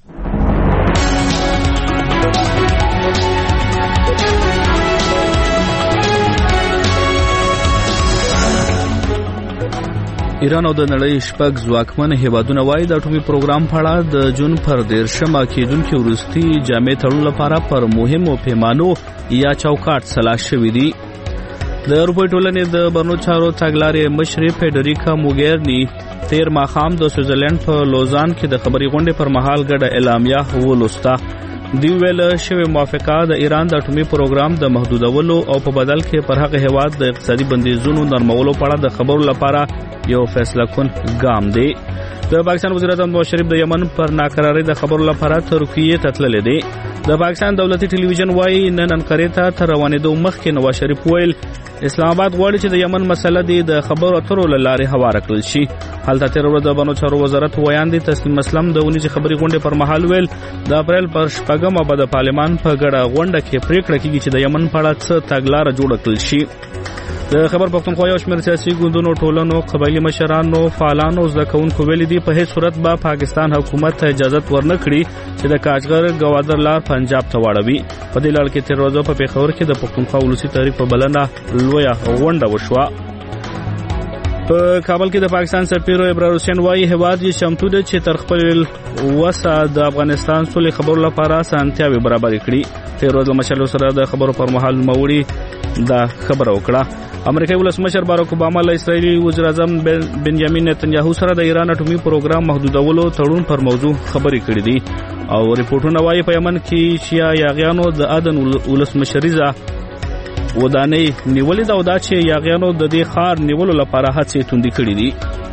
ایران او د نړۍ شپږ ځواکمن هیوادونه وایي د اټومي پروګرام په اړه د جون پر دیرشمه کېدونکي وروستي جامع تړون لپاره پر مهمو پیمانو یا چوکاټ سلا شوي دي. د اروپایي ټولنې د بهرنیو چارو تګلارې مشرې فیډریکا موګیرني تیر ماښام د سویټزرلینډ په لوزان کې د خبري غونډې پر مهال ګډه اعلامیه ولوسته. دی ویل شوې موافقه د ایران د اټومي پروګرام د محدودولو او په بدل کې پر هغه هیواد د اقتصادي بندیزونو نرمولو په اړه د خبرو لپاره یو فیصله کن ګام دی. د پاکستان وزیر اعظم نواز شریف د یمن پر ناکرارۍ د خبرو لپاره ترکیې ته تللی دی. د پاکستان دولتي ټلویزیون وایي نن انقرې ته تر روانېدو مخکې نواز شریف ویل اسلام آباد غواړي چې د یمن مسله دی د خبرو اترو له لارې هواره کړل شي. هلته تېره ورځ د بهرنیو چارو وزارت ویان دي تسلیم اسلم د ونیزې خبري غونډې پر مهال ویل د اپریل پر شپږمه به د پارلمان په ګډه غونډه کې پریکړه کیږي چې د یمن په اړه څه تګلاره جوړه کړل شي. د خبر پښتونخوا یو شمېر سیاسي ګوندونو ټولنو قبایلي مشرانو فعالانو زده کوونکو ویلي دي په هیڅ صورت به پاکستان حکومت ته اجازه ورنه کړي چې د کاچغر ګوادر لار پنجاب ته واړوي. په دې لړ کې تېره ورځ په پېښور کې د پښتونخوا ولسي تحریک په بلنه لویه غونډه وشوه. په کابل کې د پاکستان سفیر ابرار حسین وایي هیواد یې چمتو دی چې تر خپل وسه د افغانستان سولې خبرو لپاره اسانتیاوې برابرې کړي. تېره ورځ له مشرانو سره د خبرو پر مهال نوموړي دا خبره وکړه. امریکایي ولسمشر باراک اوباما له اسرائیلي وزیر اعظم بنجامین نتنیاهو سره د ایران اټومي پروګرام محدودولو تړون پر موضوع خبرې کړې دي او ریپورتونه وایي په یمن کې شیا یاغیانو د عدن ولسمشریزه ودانۍ نیولې ده او دا چې یاغیانو د دې ښار نیولو لپاره هڅې توندې کړې دي.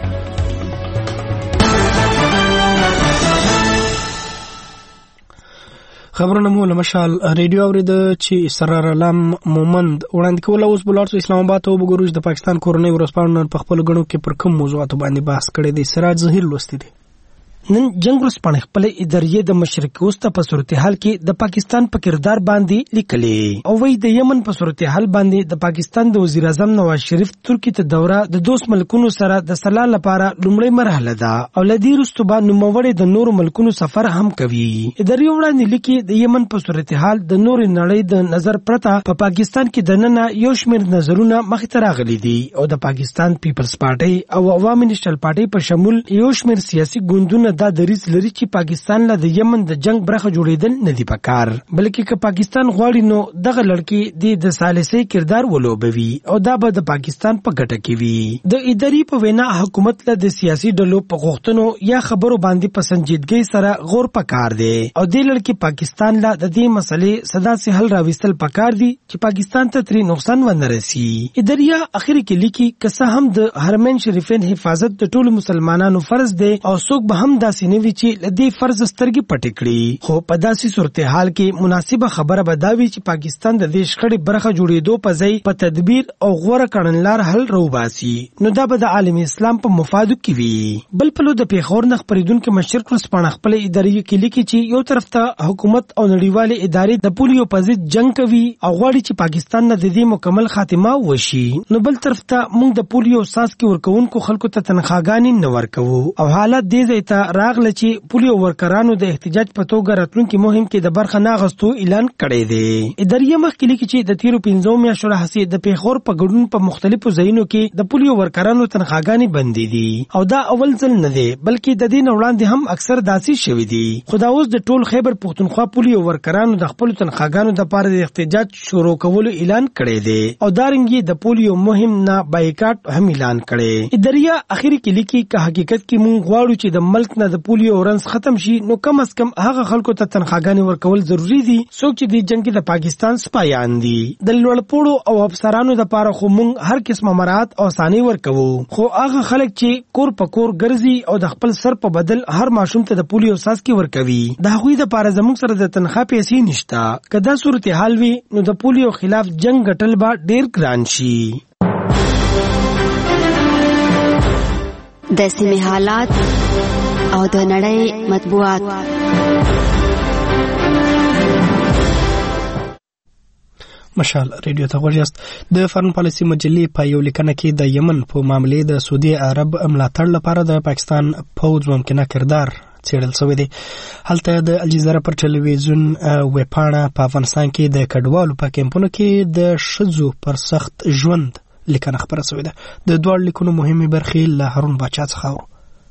خبرونه مو له مشال ریډیو اورېده چې اسرار علم مومند وړاندې کوله. اوس بلارسو اسلام آباد ته وګورو چې د پاکستان کورنۍ ورځپاڼو په خپلو غړو کې پر کوم موضوعاتو باندې بحث کړی دی. سراج ظهیر لوستی دی. نن جنگ ورځپاڼې خپل ادارې د مشرق وسط په صورتحال کې د پاکستان په کردار باندې لیکلي او وایي د یمن په صورتحال باندې د پاکستان د وزیر اعظم نواز شریف ترکی ته دوره د دوست ملکونو سره د صلاح لپاره لومړی مرحله ده او لدی رستو باندې نوموړي د نورو ملکونو سفر هم کوي. ادارې وړاندې لیکي د یمن په صورتحال د نور نړۍ د نظر پرته په پا پاکستان کې د نن یو شمېر نظرونه مخې ته راغلي دي او د پاکستان پیپلز پارټي او عوامي نېشنل پارټي په شمول یو شمېر سیاسي ګوندونه دا دریځ لري چې پاکستان له د یمن د جنگ برخه جوړېدل نه دي پکار، بلکې که پاکستان غواړي نو دغه لړکې د ثالثي کردار ولوبوي او دا به د پاکستان په ګټه کې وي. د ادارې په وینا حکومت له د سیاسي ډلو په غوښتنو یا خبرو باندې په سنجیدګۍ سره غور پکار دی او د لړکې پاکستان له د دې مسلې صدا سي حل راوستل پکار دي چې پاکستان ته تری نقصان ونه رسي. ادارې اخر کې لیکي که څه هم د حرمین شریفین حفاظت د ټولو مسلمانانو فرض دی او څوک به هم داسې نه وي چې لدې فرض سترګې پټې کړي، خو په داسې صورتحال کې مناسبه خبره به دا وي چې پاکستان د دې شخړې برخه جوړېدو په ځای په تدبیر او غوره کړنلار حل راوباسي نو دا به د عالم اسلام په مفادو کې وي. بل پلو د پیښور نه خپرېدونکي مشرق ورځپاڼه خپل ادارې کې لیکي چې یو طرف ته حکومت او نړیوالې ادارې د پولیو په ضد جنگ کوي او غواړي چې پاکستان نه د دې مکمل خاتمه وشي، نو بل طرف ته موږ د پولیو ساس کې ورکوونکو خلکو ته تنخواګانې نه ورکوو او حالت دې ځای ته راغله چې پولیو ورکرانو د احتجاج په توګه راتلونکي مهم کې د برخه نه اخیستو اعلان کړی دی. اداریه مخکې لیکي چې د تیرو پنځو میاشتو راهیسې د پیښور په ګډون په مختلفو ځایونو کې د پولیو ورکرانو تنخواګانې بندې دي او دا اول ځل نه دی بلکې د دې نه وړاندې هم اکثر داسې شوي دي. خو دا اوس د ټول خیبر پښتونخوا پولیو ورکرانو د خپلو تنخواګانو دپاره د احتجاج شروع کولو اعلان کړی دی او دارنګې د پولیو مهم نه بایکاټ هم اعلان کړی. اداریه اخر کې لیکي که حقیقت کې مونږ غواړو چې د ملک نه د پولیو رنځ ختم شي نو کم از کم هغه خلکو ته تنخواګانې ورکول ضروري دي څوک چې د جنگ کې د پاکستان سپایان دي. د لوړپوړو او افسرانو دپاره خو مونږ هر قسمه مراعات او اسانۍ ورکوو خو هغه خلک چې کور په کور ګرځي او د خپل سر په بدل هر ماشوم ته د پولیو څاڅکي ورکوي د هغوی دپاره زموږ سره د تنخوا پیسې نشته. که دا صورتحال وي نو د پولیو خلاف جنگ ګټل به ډیر ګران شي. د سیمې حالات او د نړۍ مطبوعات. مشال ریډیو ته غوږ یاست. د فارن پالیسي مجلې په یو لیکنه کې د یمن په معاملې د سعودي عرب ملاتړ لپاره د پاکستان پوځ ممکنه کردار څېړل شوی دی. هلته د الجزیره پر ټلویزیون ویبپاڼه په افغانستان کې د کډوالو په کیمپونو کې د ښځو پر سخت ژوند لیکنه خبره شوې ده. د دواړو لیکنو مهمې برخې له هارون باچا څخه اورو.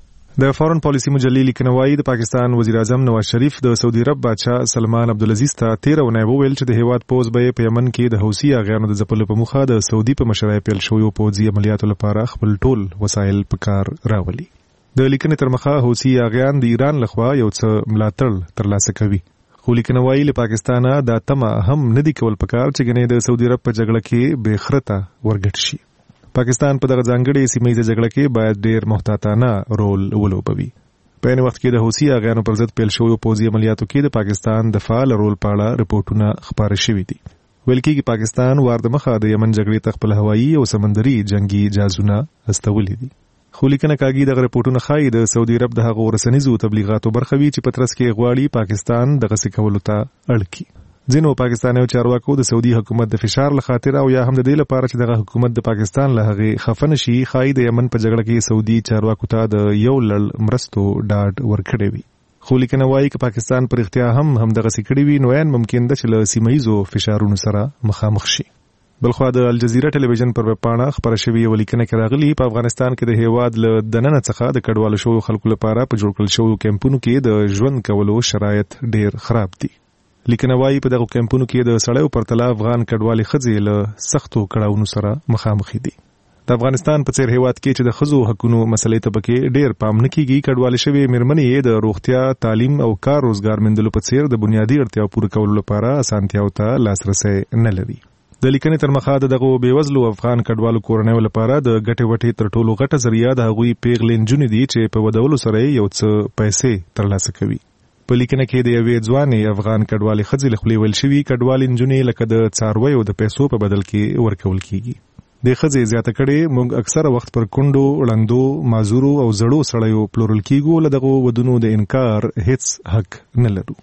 د فارن پالیسي مجلې لیکنه وايي د پاکستان وزیر اعظم نواز شریف د سعودي عرب بادشاه سلمان عبدالعزیز ته تیر اونۍ وویل چې د هیواد پوځ به په یمن کې د حوثي اغیانو د ځپلو په موخه د سعودي په مشرۍ پیل شویو پوځي عملیاتو لپاره خپل ټول وسایل په کار راولي. د لیکنې تر مخه حوثي اغیان د ایران لخوا یو څه ملاتړ ترلاسه کوي خو لیکنه وايي له پاکستانه دا تمه هم نه دی کول پکار چې ګنې د سعودي عرب په جګړه کې بې خرته ورګټ شي. پاکستان په دغه ځانګړې سیمه ییزه جګړه کې باید ډېر محتاطانه رول ولوبوي. په عین وخت کې د حوثي اغیانو پر ضد پیل شویو پوځي عملیاتو کې د پاکستان د فعال رول په اړه رپورټونه خپاره شوي دي. ویل کېږي پاکستان وار د مخه د یمن جګړې ته خپل هوایي او سمندري جنگي جهازونه استولي دي. خو لیکنه کاږي دغه رپورټونه ښایي د سعودي عرب د هغو رسنیزو تبلیغاتو برخه وي چې په ترڅ کې غواړي پاکستان دغسې کولو ته اړ کړي. ځینو پاکستانیو چارواکو د سعودي حکومت د فشار له خاطر او یا هم د دې لپاره چې دغه حکومت د پاکستان له هغې خفه نه شي ښایي د یمن په جګړه کې سعودي چارواکو ته د یو لړ مرستو ډاډ ورکړی وي. خو لیکنه وايي که پاکستان پر اختیا هم همدغسې کړي وي نو عین ممکن ده چې له سیمه ییزو فشارونو سره مخامخ شي. بلخوا د الجزیره ټلویزیون پر ویبپاڼه خپره شوې یوه لیکنه کې راغلي په افغانستان کې د هیواد له دننه څخه د کډوالو شویو خلکو لپاره په جوړ کړل شویو کیمپونو کې د ژوند کولو شرایط ډېر خراب دي. لیکنه وايي په دغه کیمپونو کې د سړیو پرتله افغان کډوالې ښځې له سختو کړاوونو سره مخامخ دي. د افغانستان په څیر هیواد کې چې د ښځو حقونو مسلې ته پکې ډېر پام نه کیږي کډوالې شوې مېرمنې یې د روغتیا تعلیم او کار روزګار موندلو په څیر د بنیادي اړتیاو پوره کولو لپاره اسانتیاو ته لاسرسی نه لري. د لیکنې تر مخه د دغو بېوزلو افغان کډوالو کورنیو لپاره د ګټې وټې تر ټولو غټه ذریعه د هغوی پیغلې نجونې دي چې په ودولو سره یو څه پیسې ترلاسه کوي. په لیکنه کې د یوې ځوانې افغان کډوالې ښځې له خولې ویل شوي کډوالې نجونې لکه د څارویو د پیسو په بدل کې ورکول کیږي. د ښځې زیاته کړې موږ اکثره وخت پر کونډو ړندو معذورو او زړو سړیو پلورل کیږو له دغو ودونو د انکار هیڅ حق نه لرو.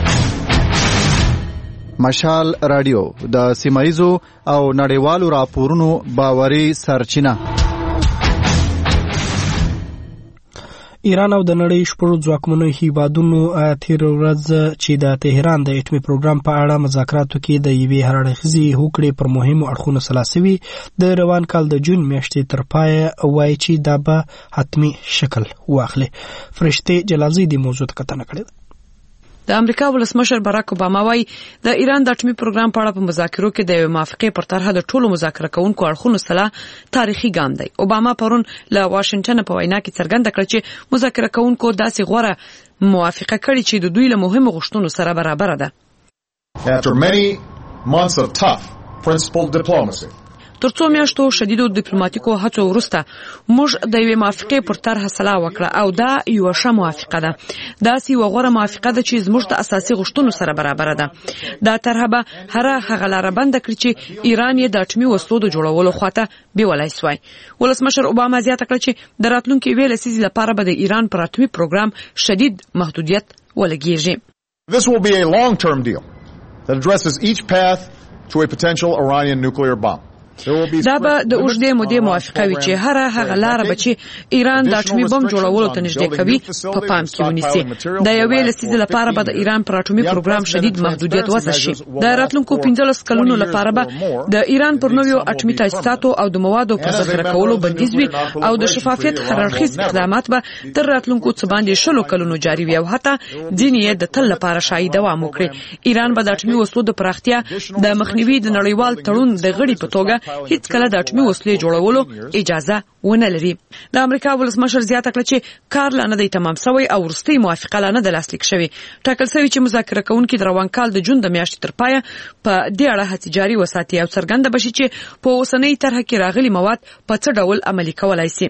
مشال رادیو د سیمایزو او نړیوالو راپورونو باوري سرچینه. ایران او د نړۍ شپږ ځواکمنو هیوادونو تېره ورځ چې د تهران د اټومي پروګرام په اړه مذاکراتو کې د یوې هراړخیزې هوکړې پر مهمو اړخونو سلا سوي د روان کال د جون میاشتې تر پایه وایي چې دا به حتمي شکل واخلي. فرشتې جلالزی د موضوع ته کتنه کړې ده. د امریکا ولسمشر باراک اوباما وايي د ایران د اټومي پروګرام په اړه په مذاکرو کې د موافقې پر طرحه د ټولو مذاکره کوونکو اړخونو سره تاریخي ګام دی. اوباما پرون له واشنگټن په وینا کې څرګنده کړه چې مذاکره کوونکو داسې غوره موافقه کړې چې د دوی له مهمو غوښتنو سره برابر ده. After many months of tough principled diplomacy تر څو میاشتو شدیدو ډیپلوماټیکو هڅو وروسته موږ د یوې موافقې پر طرحه سلا وکړه او دا یوه ښه موافقه ده. داسې یوه غوره موافقه ده چې زموږ د اساسي غوښتنو سره برابره ده. دا طرحه به هره هغه لاره بنده کړي چې ایران یې د اټومي وسلو د جوړولو خواته بیولی سوی. ولسمشر اوباما زیاته کړه چې د راتلونکي یوې لسیزې لپاره به د ایران پر اټومي پروګرام شدید محدودیت ولګېږي. This will be a long-term deal that addresses each path to a potential Iranian nuclear bomb. دا به د اوږدې مودې موافقه وي چې هر هغه لار به چې ایران د اټومي بم جوړولو ته نږدې کوي په پام کې ونیسي. د یوې لسیزې لپاره به د ایران پر اټومي پروګرام شدید محدودیت وضع شي. د راتلونکو پنځلس کلونو لپاره به د ایران پر نویو اټومي تاسیساتو او د موادو په ذخیره کولو بندیز وي او د شفافیت هررخیز اقدامات به تر راتلونکو څه باندې شلو کلونو جاری وي او حتی ځینې یې د تل لپاره شاید دوام وکړي. ایران به د اټومي وسلو د پراختیا د مخنیوي د نړیوال تړون د غړي په توګه هیڅ کله د اټومي وسلې جوړولو اجازه ونه لري. د امریکا ولسمشر زیاته کړه چې کار لا نه دی تمام شوی او وروستۍ موافقه لا نه ده لاسلیک شوې. ټاکل شوی چې مذاکره کوونکي د روان کال د جون د میاشتې تر پایه په دې اړه هڅې جاري وساتي او څرګنده بشي چې په اوسنۍ طرحه کې راغلي مواد په څه ډول عملي کولای شي.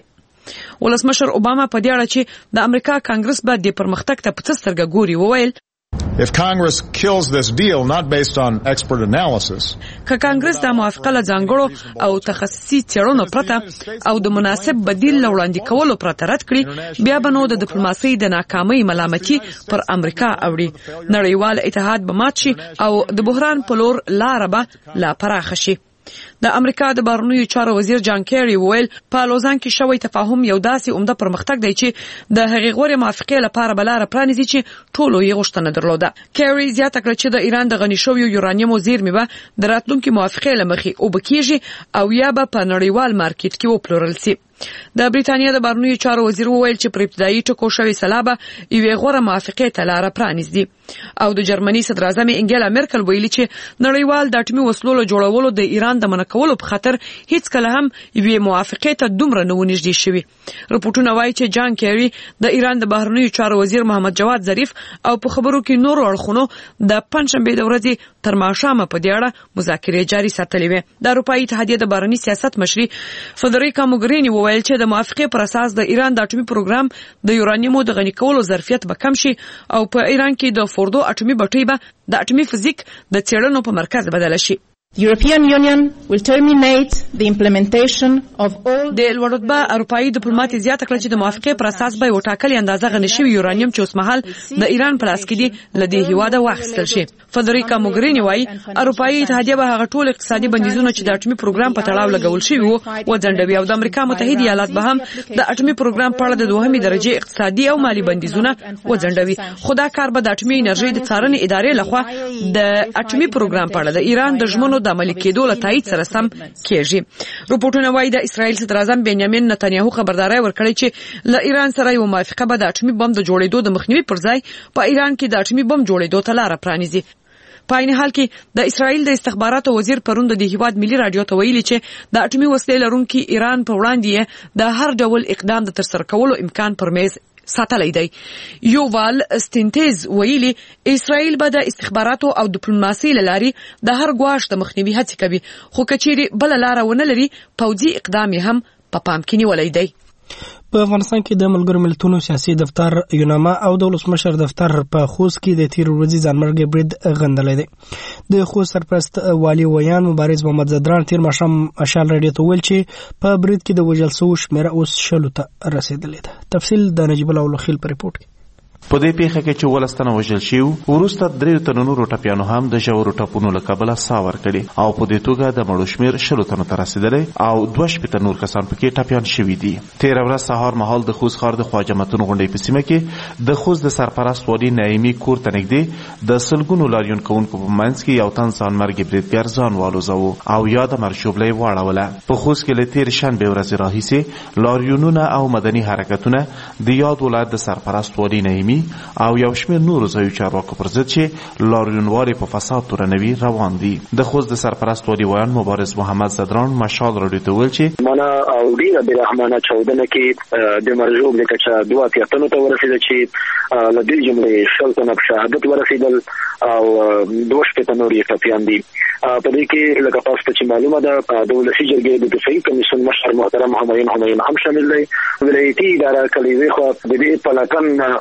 ولسمشر اوباما په دې اړه چې د امریکا کانګرس به د پرمختګ ته په څه سترګه ګوري وویل If Congress kills this deal not based on expert analysis, که کانګرس د موافقه له ځانګړو او تخصصي څېړنو پرته او د مناسب بدیل له وړاندې کولو پرته رد کړي، بیا به نو د ډیپلوماسۍ د ناکامۍ ملامتي پر امریکا اوړي. نړیوال اتحاد به مات شي او د بحران په لور لاره به لا پراخه شي. د امریکا د بهرنیو چارو وزیر جان کیری وویل په لوزان کې شوی تفاهم یو داسې عمده پرمختګ دی چې د هغې غوړې موافقې لپاره به لاره پرانیزي چې ټولو یې غوښتنه درلوده. کیری زیاته کړه چې د ایران د غني شویو یورانیمو زیرمې به د راتلونکي موافقې له مخې اوبه کیږي او یا به په نړیوال مارکیټ کې وپلورل سي. د بریتانیا د بهرنیو چارو وزیر وویل چې پر ابتدایي ټکو شوی سلابه یوې غوره موافقې ته لاره پرانیزي او د جرمني صدر اعظم انګیلا مرکل ویلي چې نړیوال د اټومي وسلو له جوړولو د ایران د منع کولو په خاطر هیڅ کله هم یوې موافقې ته دومره نه ونږدې شوي. رپورټونه وایي چې جان کیری د ایران د بهرنیو چارو وزیر محمد جواد ظریف او په خبرو کې نورو اړخونو د پنځشنبې د ورځې تر ماښامه په دې اړه مذاکرې جاري ساتلې وې. د اروپایي اتحادیې د بهرني سیاست مشري فدریکا موګرینی وویل چې د موافقې پر اساس د ایران د اټومي پروګرام د یورانیمو د غني کولو ظرفیت به کم شي او په ایران کې د فوردو اټومي بټۍ به د اټومي فزیک د څېړنو په مرکز بدل شي. The European Union will terminate the implementation of all د لوړرتبه اروپایي ډیپلوماټ زیاته کړه چې د موافقې پر اساس به یو ټاکلې اندازه غني شوی یورانیم چې اوسمهال د ایران په لاس کې دی لدې هیواده واخیستل شي. فدریکا موګرینی وایي اروپایي اتحادیه به هغه ټول اقتصادي بندیزونه چې د اټومي پروګرام په تړاو لګول شوي وو وځنډوي او د امریکا متحده ایالات به هم د اټومي پروګرام په اړه د دوهمې درجې اقتصادي او مالی بندیزونه وځنډوي. خو دا کار به د اټومي انرژۍ د څارنې ادارې لخوا د اټومي پروګرام په اړه د ایران د ژمنو د عملي کېدو له تایید سره سم کېږي. رپورټونه وایي د اسرائیل صدر اعظم بنیامین نتنیاهو خبرداری ورکړی چې له ایران سره یو موافقه به د اټومي بم د جوړېدو د مخنیوي پر ځای په ایران کې د اټومي بم جوړېدو ته لاره پرانیزي. په عین حال کې د اسرائیل د استخباراتو وزیر پرون د هیواد ملي رادیو ته ویلي چې د اټومي وسلې لرونکي ایران په وړاندې د هر ډول اقدام د ترسره کولو امکان پر میز ساتلی دی. یووال ستینتیز ویلي اسرائیل به د استخباراتو او ډیپلوماسۍ له لارې د هر ګواښ د مخنیوي هڅې کوي خو که چیرې بله لاره ونه لري پوځي اقدام یې هم په پام کې نیولی دی. په افغانستان کې د ملګرو ملتونو سیاسي دفتر یوناما او د ولسمشر دفتر په خوست کې د تیر ورځې ځانمرګي برید غندلی دی. د خوست سرپرست والي ویان مبارز محمد زدران تیر ماښام اشال راډیو ته ویل چې په برید کې د وژل شوو شمېره اوس شلو ته رسېدلې ده. تفصیل د نجیب الله اولخیل په ریپورټ کې. په دې پیښه کې چې ولستانه وژل شي وروسته درې تنونو روټپیانو هم د ژورو ټپونو له کبله ساه ورکړي او په دې توګه د مړو شمېر شلو تنو ته رسېدلی او دوه شپېته نور کسان پکې ټپیان شوي دي. تېره ورځ سهار مهال د خوست ښار د خواجه متون غونډۍ په سیمه کې د خوست د سرپرست والي نعیمي کور ته نږدې د سلګونو لاریون کوونکو په منځ کې یو تن ځانمرګي بریدګر ځان والوځاوه او یاده مرشوبله یې واړوله. په خوست کې له تېرې شنبې ورځې راهیسې لاریونونه او مدني حرکتونه د یاد ولایت د سرپرست والي نعیمي او یو شمېر نورو ځایو چارواکو پر ضد چې لاریونوالي په فساد تورنوي روان دي. د خوست د سرپرست والي ویان مبارز محمد زدران مشال راډیو ته ویل چې مانا او ډیره برحمانه چودنه کې د مرجوب د کچا دوه پیاتنو ته ورسېده چې له دې جملې شل تنه په شهادت ورسېدل او دوه شپېته نور یې ټپیان دي. په دې کې لکه تاسو ته چې معلومه ده د ولسي جرګې د دفاعي کمیسیون مشر محترم همایون همایون هم شامل دی. ولایتي اداره کلیوي خو د دې پلاتن بررسي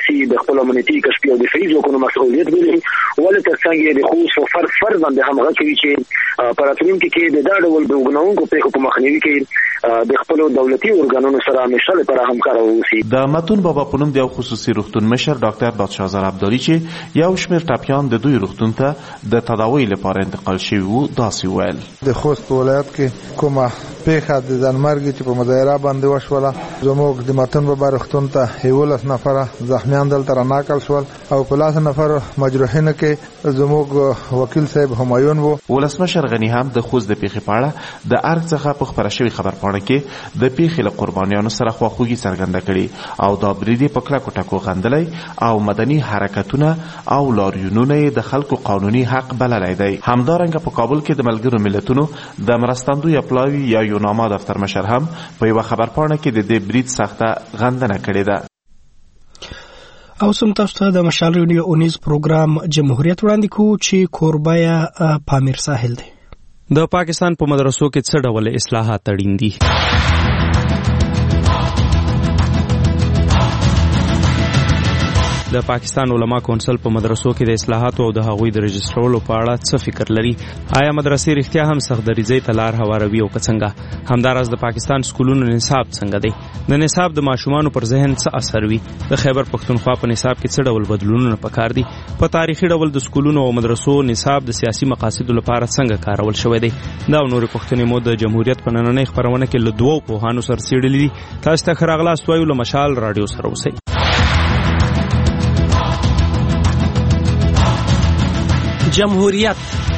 سي د خپل امنیتي کشفي او دفاعي ځواکونو مسؤلیت ولري ولې ترڅنګ یې د خصوص او فرد فرد باندې هم غوښتي چې په راتلونکي کې د دا ډول د وګړو په حکومت مخنیوي کې د خپل دولتي ارګانونو سره همیشه لپاره همکاري وشي. د متون بابا پونم د خصوصي روغتون مشر ډاکټر بادشاه زر عبدالي چې یو شمېر ټپیان د دوی روغتون ته د تداوی لپاره انتقال شوي وو داسې ویل. د خوست ولایت کې کومه پیښه د ځانمرګي چې په مظاهره باندې وشوله زموږ د متون بابا روغتون ته یولس نفره زخمیان دلته راناقل شول او په لاس نفر مجروحینو کې زموږ وکیل صاحب همایون وو. ولسمشر غنی هم د خوست د پیښې په اړه د ارګ څخه په خبره شوی خبرپاڼه کې د پیښې له قربانیانو سره خواخوږي څرګنده کړي او دا بریدي په کلکو ټکو غندلی او مدني حرکتونه او لاریونونه د خلکو قانوني حق بللی دی. همدارنګه په کابل کې د ملګرو ملتونو د مرستندوی پلاوي یا یوناما دفتر مشر هم په یوه خبرپاڼه کې د دې برید سخته غندنه کړې ده. او سم تاسو ته د مشال ریډیو اونیز پروګرام جمهوریت وړاندې کوو چې کوربه یې پامیر ساحل دی. د پاکستان په مدرسو کې څه ډول اصلاحات اړین دي؟ د پاکستان علما کونسل په مدرسو کې د اصلاحاتو او د هغوی د رجسټرولو په اړه څه فکر لري؟ آیا مدرسې رښتیا هم سختدریځۍ ته لار هواروي او که څنګه؟ همداراز د پاکستان سکولونو نصاب څنګه دی؟ د نصاب د ماشومانو پر ذهن څه اثر وي؟ د خیبر پښتونخوا په نصاب کې څه ډول بدلونونه پکار دي؟ په تاریخي ډول د سکولونو او مدرسو نصاب د سیاسي مقاصدو لپاره څنګه کارول شوی دی؟ دا او نورې پوښتنې مو د جمهوریت په نننۍ خپرونه کې له دوو پوهانو سره څېړلې دي. تاسو ته ښه راغلاست وایو. له مشال راډیو سره اوسئ. جمهوریت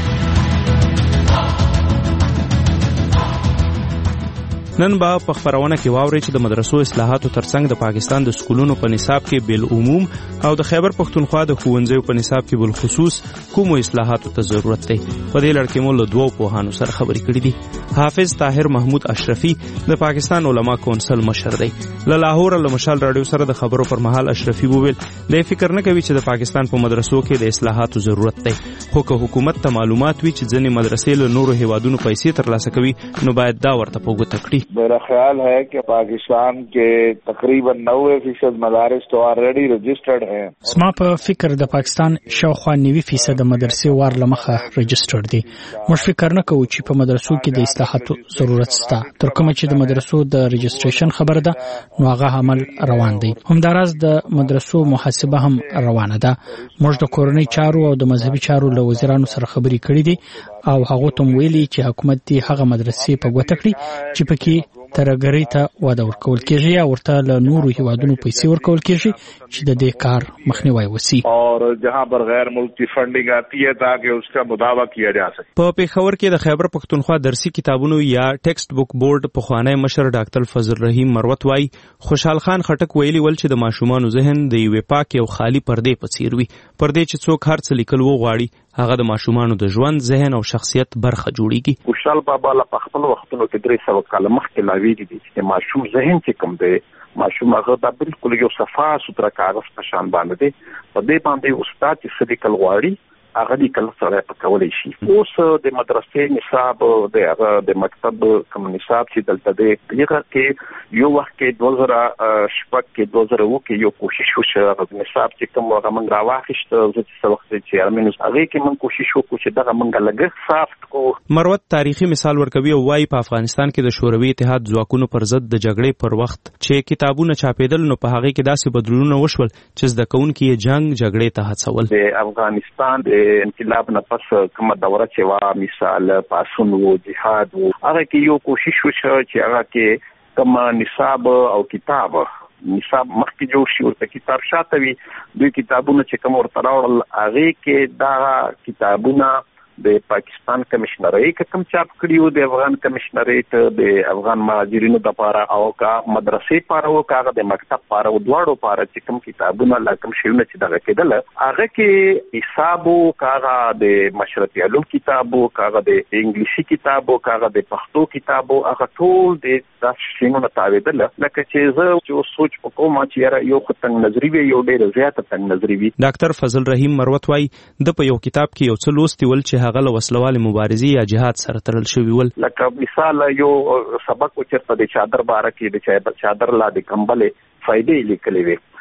نن به په خبرونه کې واوري چې د مدرسو اصلاحاتو ترڅنګ د پاکستان د سکولونو په نصاب کې بل عموم او د خیبر پښتونخوا د ښوونځیو په نصاب کې بل خصوص کومو اصلاحاتو ته ضرورت دی. په دې لړ کې مو له دوو پوهانو سره خبرې کړې دي. حافظ طاهر محمود اشرفي د پاکستان علما کونسل مشر دی. له لاهور له مشال راډیو سره د خبرو پر مهال اشرفي وویل د فکر نه کوي چې د پاکستان په مدرسو کې د اصلاحاتو ضرورت دی، خو که حکومت ته معلومات وي چې ځینې مدرسې له نورو هیوادونو پیسې ترلاسه کوي نو باید دا ورته په ګوته کړي. मेरा ख्याल है कि पाकिस्तान के तकरीबन नब्बे फीसद मदारिस तो ऑलरेडी रजिस्टर्ड हैं. زما په فکر د پاکستان شاوخوا نوي فیصد مدرسې وار لمخه رجسټرډ دي. موږ فکر نه کوو چې په مدرسو کې د اصلاحاتو ضرورت شته. تر کومه چې د مدرسو د رجسټریشن خبره ده نو هغه عمل روان دی. همداراز د مدرسو محاسبه هم روانه ده. موږ د کورنۍ چارو او د مذهبي چارو له وزیرانو سره خبرې کړې دي او هغه ته ویلي چې حکومت دې هغه مدرسې په ګوته کړي چې پکې ترګری ته وده ورکول کېږي یا ورته له نورو هیوادونو پیسې ورکول کېږي چې د دې کار مخنیوي وسی اور جہاں پر غیر ملکی فنڈنگ آتی ہے تاکہ اس کا مداوا کیا جا سکے. په پیښور کې د خیبر پښتونخوا درسي کتابونو یا ټیکسټ بک بورډ پخوانی مشر ډاکټر فضل رحیم مروت وايي خوشحال خان خټک ویلي ول چې د ماشومانو ذهن د یوې پاکې او خالی پردې په څیر وي. پردې چې څوک هر څه لیکل وغواړي هغه د ماشومانو د ژوند ذهن او شخصیت برخه جوړیږي. خوشحال بابا له خپل وختونو کې درې سوه کاله مخکې لا ویلي دي چې ماشوم ذهن چې کوم دی ماشوم هغه دا بالکل یو صفا سوتره کاغذ په شان باندې دی. په دې باندې استاد چې څه لیکل غواړي هغه لیکل سره پکولی شي. اوس د مدرسې نصاب د هغه د مکتب کوم نصاب چې دلته دی هغه کې یو وخت کې دوه زره شپږ کې دوه زره اووه کې یو کوشش وشو هغه نصاب چې کوم هغه موږ راواخیست زه چې څه وخت چې ارمنوس هغه کې موږ کوشش وکړو چې دغه موږ لږ سافت کو. مروت تاریخي مثال ورکوي او وايي په افغانستان کې د شوروي اتحاد ځواکونو پر ضد د جګړې پر وخت چې کتابونه چاپېدل نو په هغه کې داسې بدلونونه وشول چې زده کوونکي یې جنگ جګړې ته هڅول. د افغانستان د انقلاب نه پس کومه دوره چې وا مثال پاسون وو جهاد وو هغه کې یو کوشش وشو چې هغه کې کوم نصاب او کتاب نصاب مخکې جوړ شي او کتاب شاته وي دوی کتابونه چې کوم ورته راوړل هغه کې دا کتابونه د پاکستان کمشنرۍ کوم چاپ کړیو د افغان کمشنرۍ د افغان مهاجرینو د لپاره او کا مدرسې لپاره او کا د مکتب لپاره او دواړو لپاره چې کوم کتابونه لکم شیونه چې دغه کېدل هغه کې حساب او کا د مشرقي علوم کتاب او کا د انګلیسي کتاب او کا د پښتو کتاب او هغه ټول د تاسو شینو تاویدل لکه چې زه چې سوچ وکوم چې یو ختنګ نظری وي یو ډېر زیات ختنګ نظری وي. ډاکټر فضل رحیم مروت وايي د په یو کتاب کې یو څه لوستي ول چې هغه له وسلوالې مبارزې یا جهاد سره تړل شوي ول. لکه مثال یو سبق چېرته د چادر باره کې د چادر لا د کمبلې فائدې لیکلې وي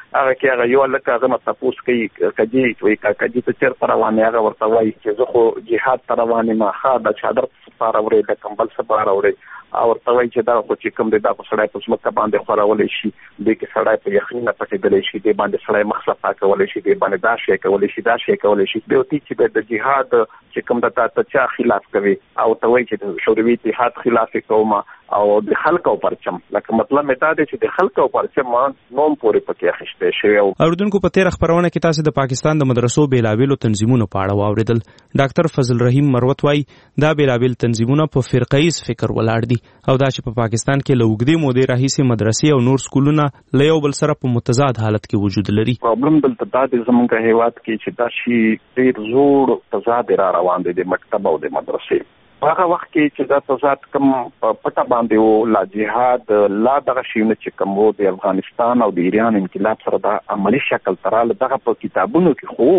هغه کې هغه یو لکه هغه تاسو کوي کجې وي کجې ته چیرته روانه هغه ورته وایي چې زه خو جهاد ته روانه ما خا د چادر سپاره ورې د کمبل سپاره ورې او ورته وایي چې دا خو چې کوم دی دا په سړی په سمکه باندې خورولې شي د کې سړی په یخنینه پټېدلی شي د باندې سړی مخ صفا کولی شي د باندې دا شی کولی شي دا شی کولی شي د وتی چې د جهاد چې کوم د تا چا خلاف کوي او ته وایي چې د شوروي اتحاد خلاف کوم او د خلکو پرچم لکه مطلب متا دی چې د خلکو پرچم نوم پورې پکې اخیسته شوی. اوردونکو په تیر خبرونه کې تاسو د پاکستان د مدرسو بیلاویلو تنظیمونو په اړه واوریدل. ډاکټر فضل رحیم مروت وايي دا بیلاویل تنظیمونه په فرقه‌ایز فکر ولاړ دي او دا چې په پاکستان کې له اوږدې مودې راهیسې مدرسې او نور سکولونه له یو بل سره په متضاد حالت کې وجود لري. پرابلم دلته دا د زمونږ هیواد کې چې دا شی ډېر زوړ تضاد را روان دي د مکتب او د مدرسې. هغه وخت کې چې دا تضاد کم پټه باندې وو لا جهاد لا دغه شیونه چې کوم وو د افغانستان او د ایران انقلاب سره د عملی شکل تراله دغه په کتابونو کې خو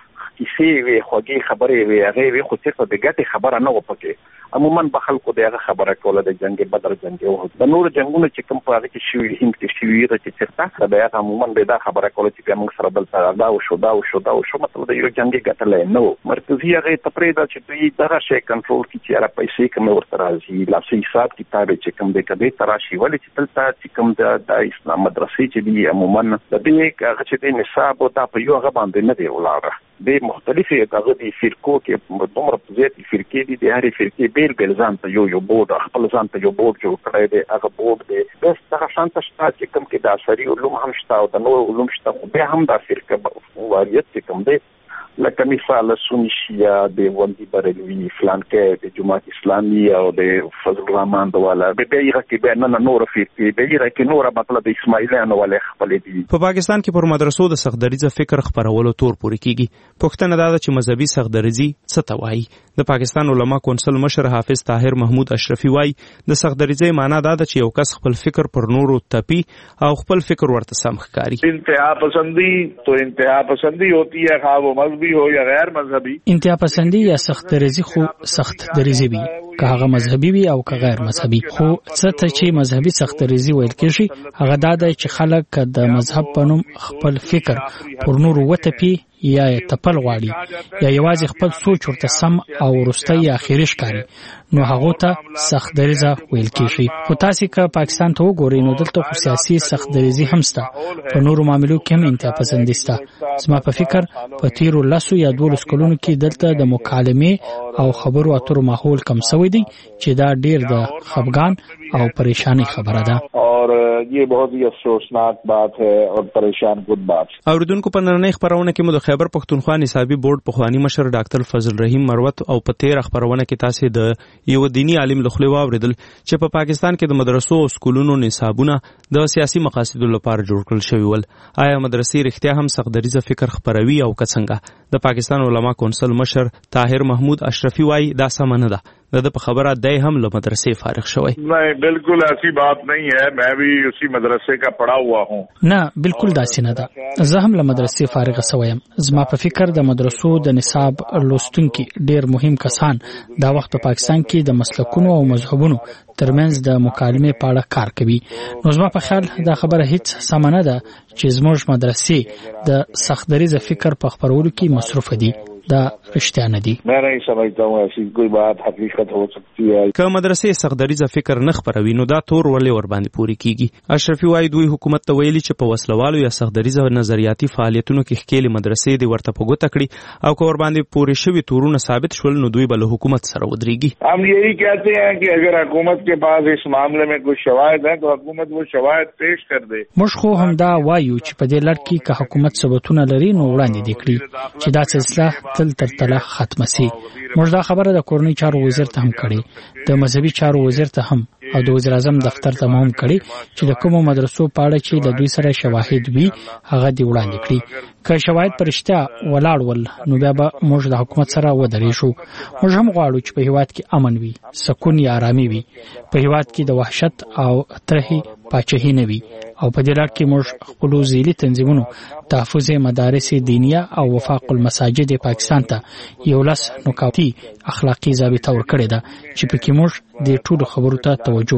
کیسې وي خوږې خبرې وي هغه وي خو څه د ګټې خبره نه و پکې. عموما په خلکو دغه خبره کوله د جنگ بدر جنگ او د نور جنگونو چې کوم په هغه کې شوی هند کې شوی د چې چرته دا هغه عموما به دا خبره کوله چې موږ سره بل سره دا او شو دا او شو دا او شو مطلب د یو جنگي ګټلې نو مرکزی هغه تپری دا چې دوی دغه شی کنټرول کی چې را پیسې کوم ورته راځي لاسي حساب کتاب چې کوم د کدي تراشي ولې چې تلته چې کوم د اسلام مدرسې چې دی عموما د دې هغه چې د نصاب او د په یو هغه باندې نه دی ولاړه د مختلفې دغه د فرقو کې دومره زیاتې فرقې دي د هرې فرقې بیل بیل ځان ته یو یو بورډ خپل ځان ته یو بورډ جوړ کړی دی هغه بورډ دی بس دغه شانته شته چې کوم کې د عصري علوم هم شته او د نور علوم شته خو بیا هم دا فرقه واریت چې کوم دی لکه مثال سنی شیعه د وندي بریلوي فلانکه د جماعت اسلامي او د فضل الرحمن دواله به بیره کې به نه نور فرقې بیره کې نور مطلب اسماعیلیانو ولې خپل دي. په پاکستان کې پر مدرسو د سختدریزه فکر خپرولو تور پورې کیږي. پښتنه دا چې مذهبي سختدریزي څه ته وایي. د پاکستان علما کونسل مشر حافظ طاهر محمود اشرفي وایي د سختدریزي معنی دا ده چې یو کس خپل فکر پر نورو تپي او خپل فکر ورته سم ښکاري. انتها پسندی تو انتها پسندی ہوتی ہے خواہ وہ مذہبی ہو یا غیر مذهبي. انتها پسندی یا سخت دریزي خو سخت دریزي وي که هغه مذهبي وي او که غیر مذهبي. خو څه ته چې مذهبي سخت دریزي ویل کېږي هغه دا دی چې خلک د مذهب په نوم خپل فکر پر نورو وتپي یا تپل غواړي یا یوازې خپل سوچ ورته سم او وروستی اخیری ښکاري نو هغه ته سخت دریزه ویل کېږي. خو تاسو که پاکستان ته وګورئ نو دلته خو سیاسي سخت دریزي هم شته په نورو معاملو کې هم انتها پسندي شته. زما په فکر په تیرو لسو یا دولس کلونو کې دلته د مکالمې او خبرو اترو ماحول کم شوی دی چې دا ډیر د خفګان او پریشانی خبره ده. اور یہ بہت ہی افسوسناک بات ہے اور پریشان کن بات. اوریدونکو په نړۍ خبرونه کې مو د خیبر پښتونخوا نصابي بورډ پخوانی مشر ډاکټر فضل رحیم مروت او په تیر خبرونه کې تاسو د یو دینی عالم لخوا واوریدل چې په پاکستان کې د مدرسو او سکولونو نصابونه د سیاسي مقاصدو لپاره جوړ کړل شوی ول. آیا مدرسې رښتیا هم سختدریزه فکر خپروي او کڅنګه؟ د پاکستان علما کونسل مشر طاهر محمود اشرفي وایي دا سم نه ده. د په خبره دای هم له مدرسې فارغ شوی. نہیں بالکل ایسی بات نہیں ہے میں بھی اسی مدرسے کا پڑھا ہوا ہوں. نه بالکل داسې نه ده. زه هم له مدرسې فارغ شوم. زما په فکر د مدرسو د نصاب لوستونکي ډیر مهم کسان دا وخت په پاکستان کې د مسلکونو او مذهبونو ترمنځ د مکالمې په اړه کار کوي. نو زما په خیال دا خبره هیڅ سم نه ده چې زموږ مدرسې د سختدریزه فکر په خپرولو کې مصروف دي. دا رښتیا نه دي. میں نہیں سمجھتا ہوں ایسی کوئی بات حقیقت ہو سکتی ہے. که مدرسې سختدریزه فکر نه خپروي نو دا تور ولې ور باندې پوری کیږي. اشرفي وایي دوی حکومت ته ویلي چې په وسلوالو یا سختدریزه نظریاتي فعالیتونو کې ښکېلې مدرسې دی ورته په ګوته کړي او که ور باندې پوری شوي تورونه ثابت شول نو دوی به له حکومت سره ودرېږي. ہم یہی کہتے ہیں کہ اگر حکومت کے پاس اس معاملے میں کوئی شواهد ہے تو حکومت وہ شواهد پیش کر دے. موږ خو هم دا وایو چې په دې لړ کې که حکومت ثبوتونه لري نو وړاندې دي کړي چې دا سلسله تل تر تله ختمه سي. موږ دا خبره د کورنۍ چارو وزیر ته هم کړې د مذهبي چارو وزیر ته هم او د وزیر اعظم دفتر ته هم کړې چې د کومو مدرسو په اړه چې د دوی سره شواهد وي هغه دی وړاندې کړي. که شواهد پرشته ولاړ ول نو بیا به موږ د حکومت سره ودرې شو. موږ هم غواړو چې په هیواد کې امن وي سکون یا آرامي وي په هیواد کې د وحشت او ترهي پاچاهي نه وي او په دې لړ کې موږ خپل ځینې تنظیمونو تحفظ مدارس دینیه او وفاق المساجد پاکستان ته یو لس نکاتی اخلاقی ضابطه ورکړې ده چې پکې موږ د ټولو خبرو ته توجه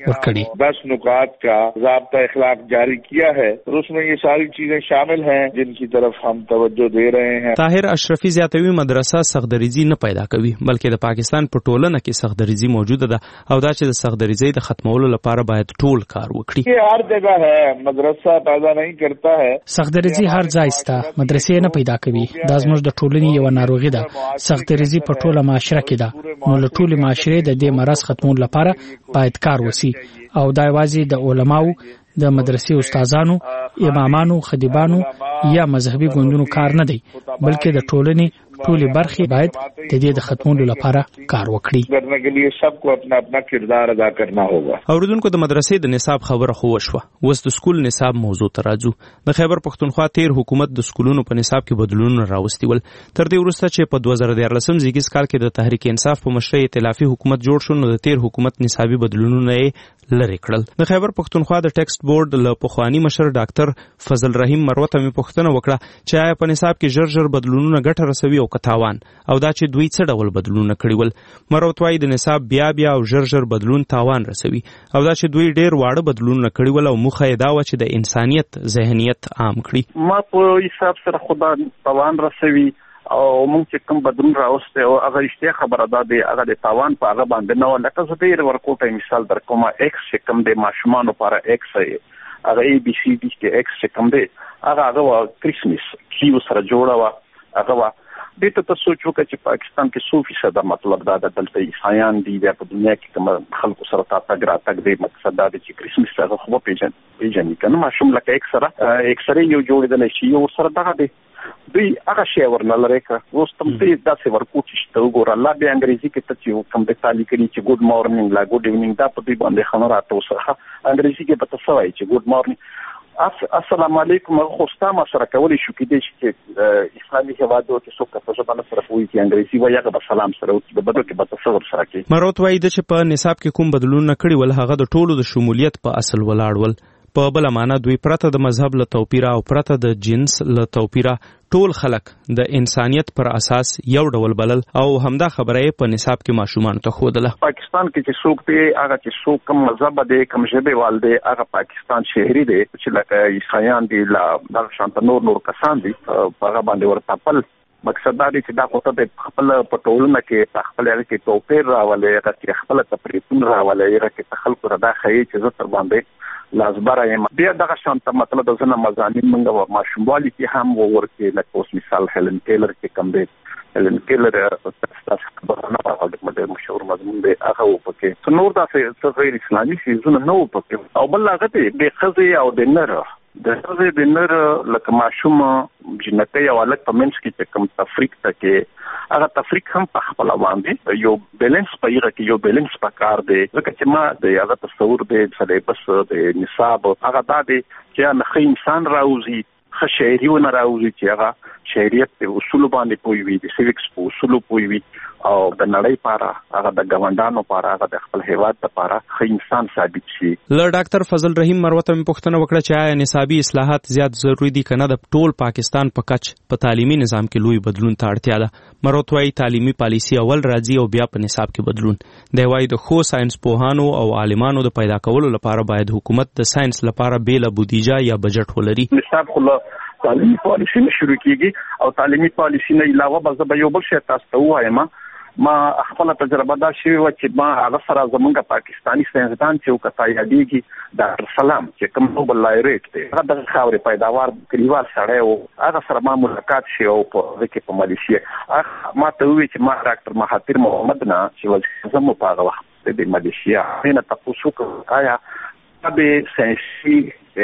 ورکړي. दस नुकात का ज़ाब्ता इखलाक जारी किया है और उसमें ये सारी चीजें शामिल हैं जिनकी तरफ हम तवज्जो दे रहे हैं. طاهر اشرفي زیاتوي مدرسه سختدریزي نه پیدا کوي بلکې د پاکستان په ټولنه کې سختدریزي موجوده ده او دا چې د سختدریزي د ختمولو لپاره باید ټول کار وکړي. ये हर जगह है, मदरसा पैदा नहीं करता है. سختدریزي هر ځای سته, مدرسې نه پیدا کوي. دا زموږ د ټولنې یو ناروغي ده. سختدریزي په ټوله معاشره کې ده. نو له ټولې معاشرې د دې مرض ختمولو لپاره باید کار وشي او دا یوازې د علماو, د مدرسې استادانو, امامانو, خطیبانو یا مذهبي ګوندونو کار نه دی بلکې د ټولنې ټولې برخې باید د دې د ختمولو لپاره کار وکړي. करने के लिए सबको अपना अपना किरदार अदा करना होगा. اوریدونکو د مدرسې د نصاب خبره خو وشوه, اوس د سکول نصاب موضوع ته راځو. د خیبر پښتونخوا تیر حکومت د سکولونو په نصاب کې بدلونونه راوستي ول. تر دې وروسته چې په دوه زره دیارلسم زیږیز کال کې د تحریک انصاف په مشرۍ ائتلافي حکومت جوړ شو, نو د تیر حکومت نصابي بدلونونه یې لری کړل. د خیبر پښتونخوا د ټیکسټ بورډ له پخوانی مشر ډاکټر فضل رحیم مروت مې پوښتنه وکړه چې آیا په نصاب کې ژر ژر بدلونونه ګټه رسوي او کتاوان, او دا چې دوی څه ډول بدلونونه کړي ول. مروت وايي د نصاب بیا بیا او ژر ژر بدلون تاوان رسوي او دا چې دوی ډیر واړه بدلونونه کړي ول او موخه یې دا و چې د انسانیت ذهنیت عام کړي. ما په حساب سره خدا تاوان رسوي او موږ چې کوم بدلون راوسته او هغه اشته خبره ده د هغه د تاوان په هغه باندې نو لکه زه ډیر ورکوټه مثال در کومه ایکس چې کوم د ماشومان لپاره ایکس هغه ای بی سی ډي کې ایکس چې کوم دی هغه هغه کرسمس کیو سره جوړه وا هغه دې ته سوچو چې پاکستان کې څو فیصد مطلب دا د دلته عیسایان دي د دنیا کې کوم خلکو سره تاسو راتګ دی مقصد دا دی چې کرسمس هغه خو پیژن پیژنې کنه ماشوم لکه ایکس سره ایکس سره یو جوړیدل شي یو سره دغه دی دوی هغه شی ورنل ریکه اوس تم دې داسې ورکوټ شته وګوره الله به انګریزي کې ته چې کوم د تعالی کړي چې ګډ مورنینګ لا ګډ ایونینګ دا په دې باندې خبره راته وسه انګریزي کې به تاسو وایي چې ګډ مورنینګ السلام علیکم. خو ستاسو سره کولای شو کې چې اسلامي هوادو کې څوک په ژبه سره کوي چې انګریزي وایي هغه سلام سره او د بدو کې به تاسو سره کوي. مروت وايي چې په نصاب کې کوم بدلون نه کړي ول هغه د ټولو د شمولیت په اصل ولاړول. په بل معنا دوی پرته د مذهب له توپیره او پرته د جنس له توپیره ټول خلک د انسانیت پر اساس یو ډول بلل او همدا خبره په نصاب کې ماشومان ته خودله. پاکستان کې چې څوک دی هغه چې څوک کوم مذهب دی کوم ژبه والده هغه پاکستان شهري دی چې لکه عیسایان دي لا د شانت نور نور کسان دي هغه باندې ورته خپل مقصد دا دی چې دا کوته د خپل پټولونه کې خپل هغه کې توپیر راولي هغه کې خپل تفریطون راولي هغه کې تخلق را داخلي چې زه تر باندې لازبره یم بیا دغه شانت مطلب د زنه مزامین موږ ماشوموالي کې هم ورکې لکه اوس مثال هلن کیلر کې کم دی هلن کیلر تاسو خبرونه راغله د مشهور مضمون دی هغه وپکې نور داسې غیر اسلامي شیزونه نو وپکې او بل هغه دی د خزي او د نر د خزي د نر لکه ماشوم جنته یو الګ په منځ کې چې کوم تفریق تکې هغه تفریق هم په خپل باندې یو بیلانس پېږي کې یو بیلانس پکار دی ځکه چې ما د هغه تصور دی سلیبس د نصاب هغه دا دی چې نه انسان راوځي خشيريونه راوځي چې هغه شریعت په اصول باندې پوي وي د سیویکس په اصول پوي وي او د نړۍ لپاره هغه د ګوندانو لپاره هغه د خپل هیواد لپاره ښه انسان ثابت شي. ل ډاکټر فضل رحیم مروت مې پوښتنه وکړه چې آیا نصابي اصلاحات زیات ضروری دي کنه د ټول پاکستان په کچ په تعلیمي نظام کې لوی بدلون ته اړتیا ده. مروت وايي تعلیمي پالیسی اول راځي او بیا په نصاب کې بدلون. دی وايي د خو ساينس پوهانو او عالمانو د پیدا کولو لپاره باید حکومت د ساينس لپاره بیل بودیجه یا بجټ ولري. نصاب خو تعلیمي پالیسی شروع کیږي او تعلیمي پالیسی نه علاوه به یو بل شی تاسو ته وایم ما خپل تجربه دا شوی و چې ما هغه سره زمونږ پاکستانی ساينسدان چې وکړه یادېږي ډاکټر سلام چې کوم نوبل لایریټ دی هغه د خاورې پیداوار کلیوال سره او هغه سره ما ملاقات شي او په ځکه په مالیشیا ما ته وی چې ما ډاکټر مهاتیر محمد نه چې وځم زمو په هغه وخت د مالیشیا نه تاسو آیا د ساينسي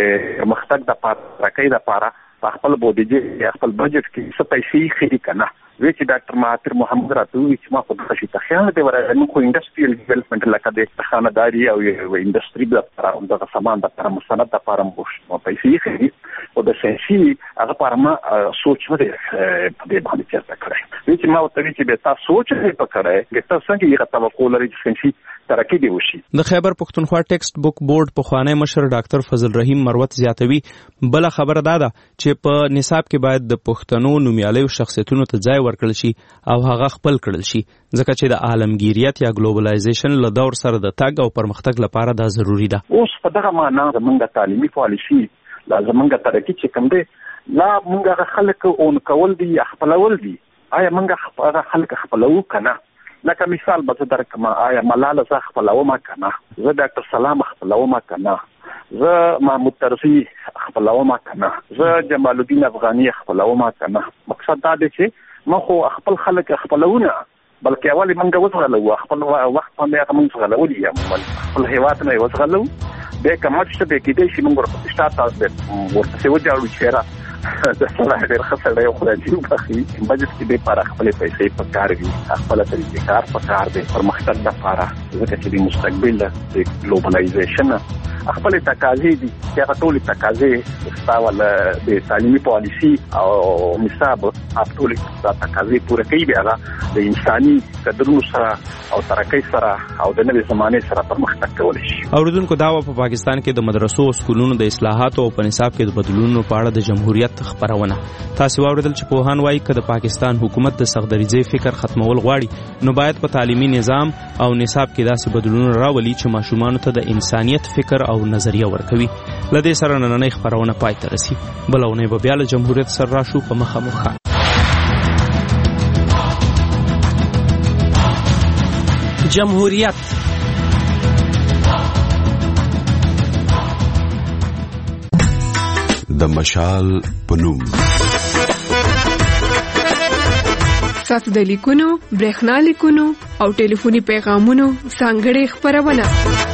مختګ د پاره راکې د پاره خپل بودیجه خپل بجټ کې څه پیسې خېری کنه وی چې ډاکټر مهاتیر محمد راته چې ما په دغه شي تخیل دی ورته نو کو انډستریال ډیولپمنٹ لکه د خانداري او انډستری د لپاره د سامان د لپاره مصنف د لپاره مو پیسې خېری او د سنسي هغه لپاره ما سوچ مده په دې باندې چرته کړی وی چې ما ته چې به تاسو سوچ یې پکړای چې تاسو څنګه یې توقع لرئ چې سنسي ترقی دی وشي. د خیبر پښتونخوا ټیکسټ بک بورډ پخوانی مشر ډاکټر فضل رحیم مروت زیاتوي بل خبره دا ده چې په نصاب کې باید د پښتنو نومیالیو شخصیتونو ته ځای ورکړل شي او هغه خپل کړل شي ځکه چې د عالمگیریت یا ګلوبلایزیشن له دور سره د تګ او پرمختګ لپاره دا ضروری ده. اوس په دغه معنا زمونږ تعلیمي پالیسي لا زمونږ ترقی چې کوم دی لا مونږ خلک اون کول دي خپلول دي آیا مونږ خلک خپلو کنه لکه مثال به در کما آیا ملاله زه خپلوم کنه زه ډاکټر سلام خپلوم کنه زه محمود طرزي خپلوم کنه زه جمال الدین افغاني خپلوم کنه مقصد دا دی چې مخ خپل خلک خپلونه بلکې اولی منګه وځغلو خپل وخت باندې موږ وځغلو یم خپل هیواد نه وځغلو به کومه څه به کېدې شي موږ ورته شاته ورته وځاړو چې د صلاح ډېر خسر دی خو راځي بخي بجټ کې د پاره خپل پیسې په کار وي خپل طریقې کار په کار دی پرمختګ لپاره ځکه چې د مستقبل د ګلوبلایزیشن خپل تقاضې دي چې ټول تقاضې ستاول د تعلیمي پالیسي او نصاب ټول تقاضې پوره کوي بیا د انساني قدرونو سره او ترقۍ سره او د نوې زمانه سره پرمختګ کولی شي. اوریدونکو دا په پاکستان کې د مدرسو او سکولونو د اصلاحاتو او په نصاب کې د بدلونونو په اړه د جمهوریت خبرونه تاسو واوریدل چې پوهان وایي چې د پاکستان حکومت د سختدریځي فکر ختمول غواړي نو باید په تعلیمي نظام او نصاب کې داسې بدلونونه راولي چې ماشومان ته د انسانيت فکر او نظریه ورکوي. لدې سره نننۍ خبرونه پای ته رسي بلونه به بیا له جمهوریت سره راشو په مخه مخه. جمهوریت د مشال پنوم تاسو د لیکونو برېښنا لیکونو او ټلیفوني پیغامونو څنګه خبرونه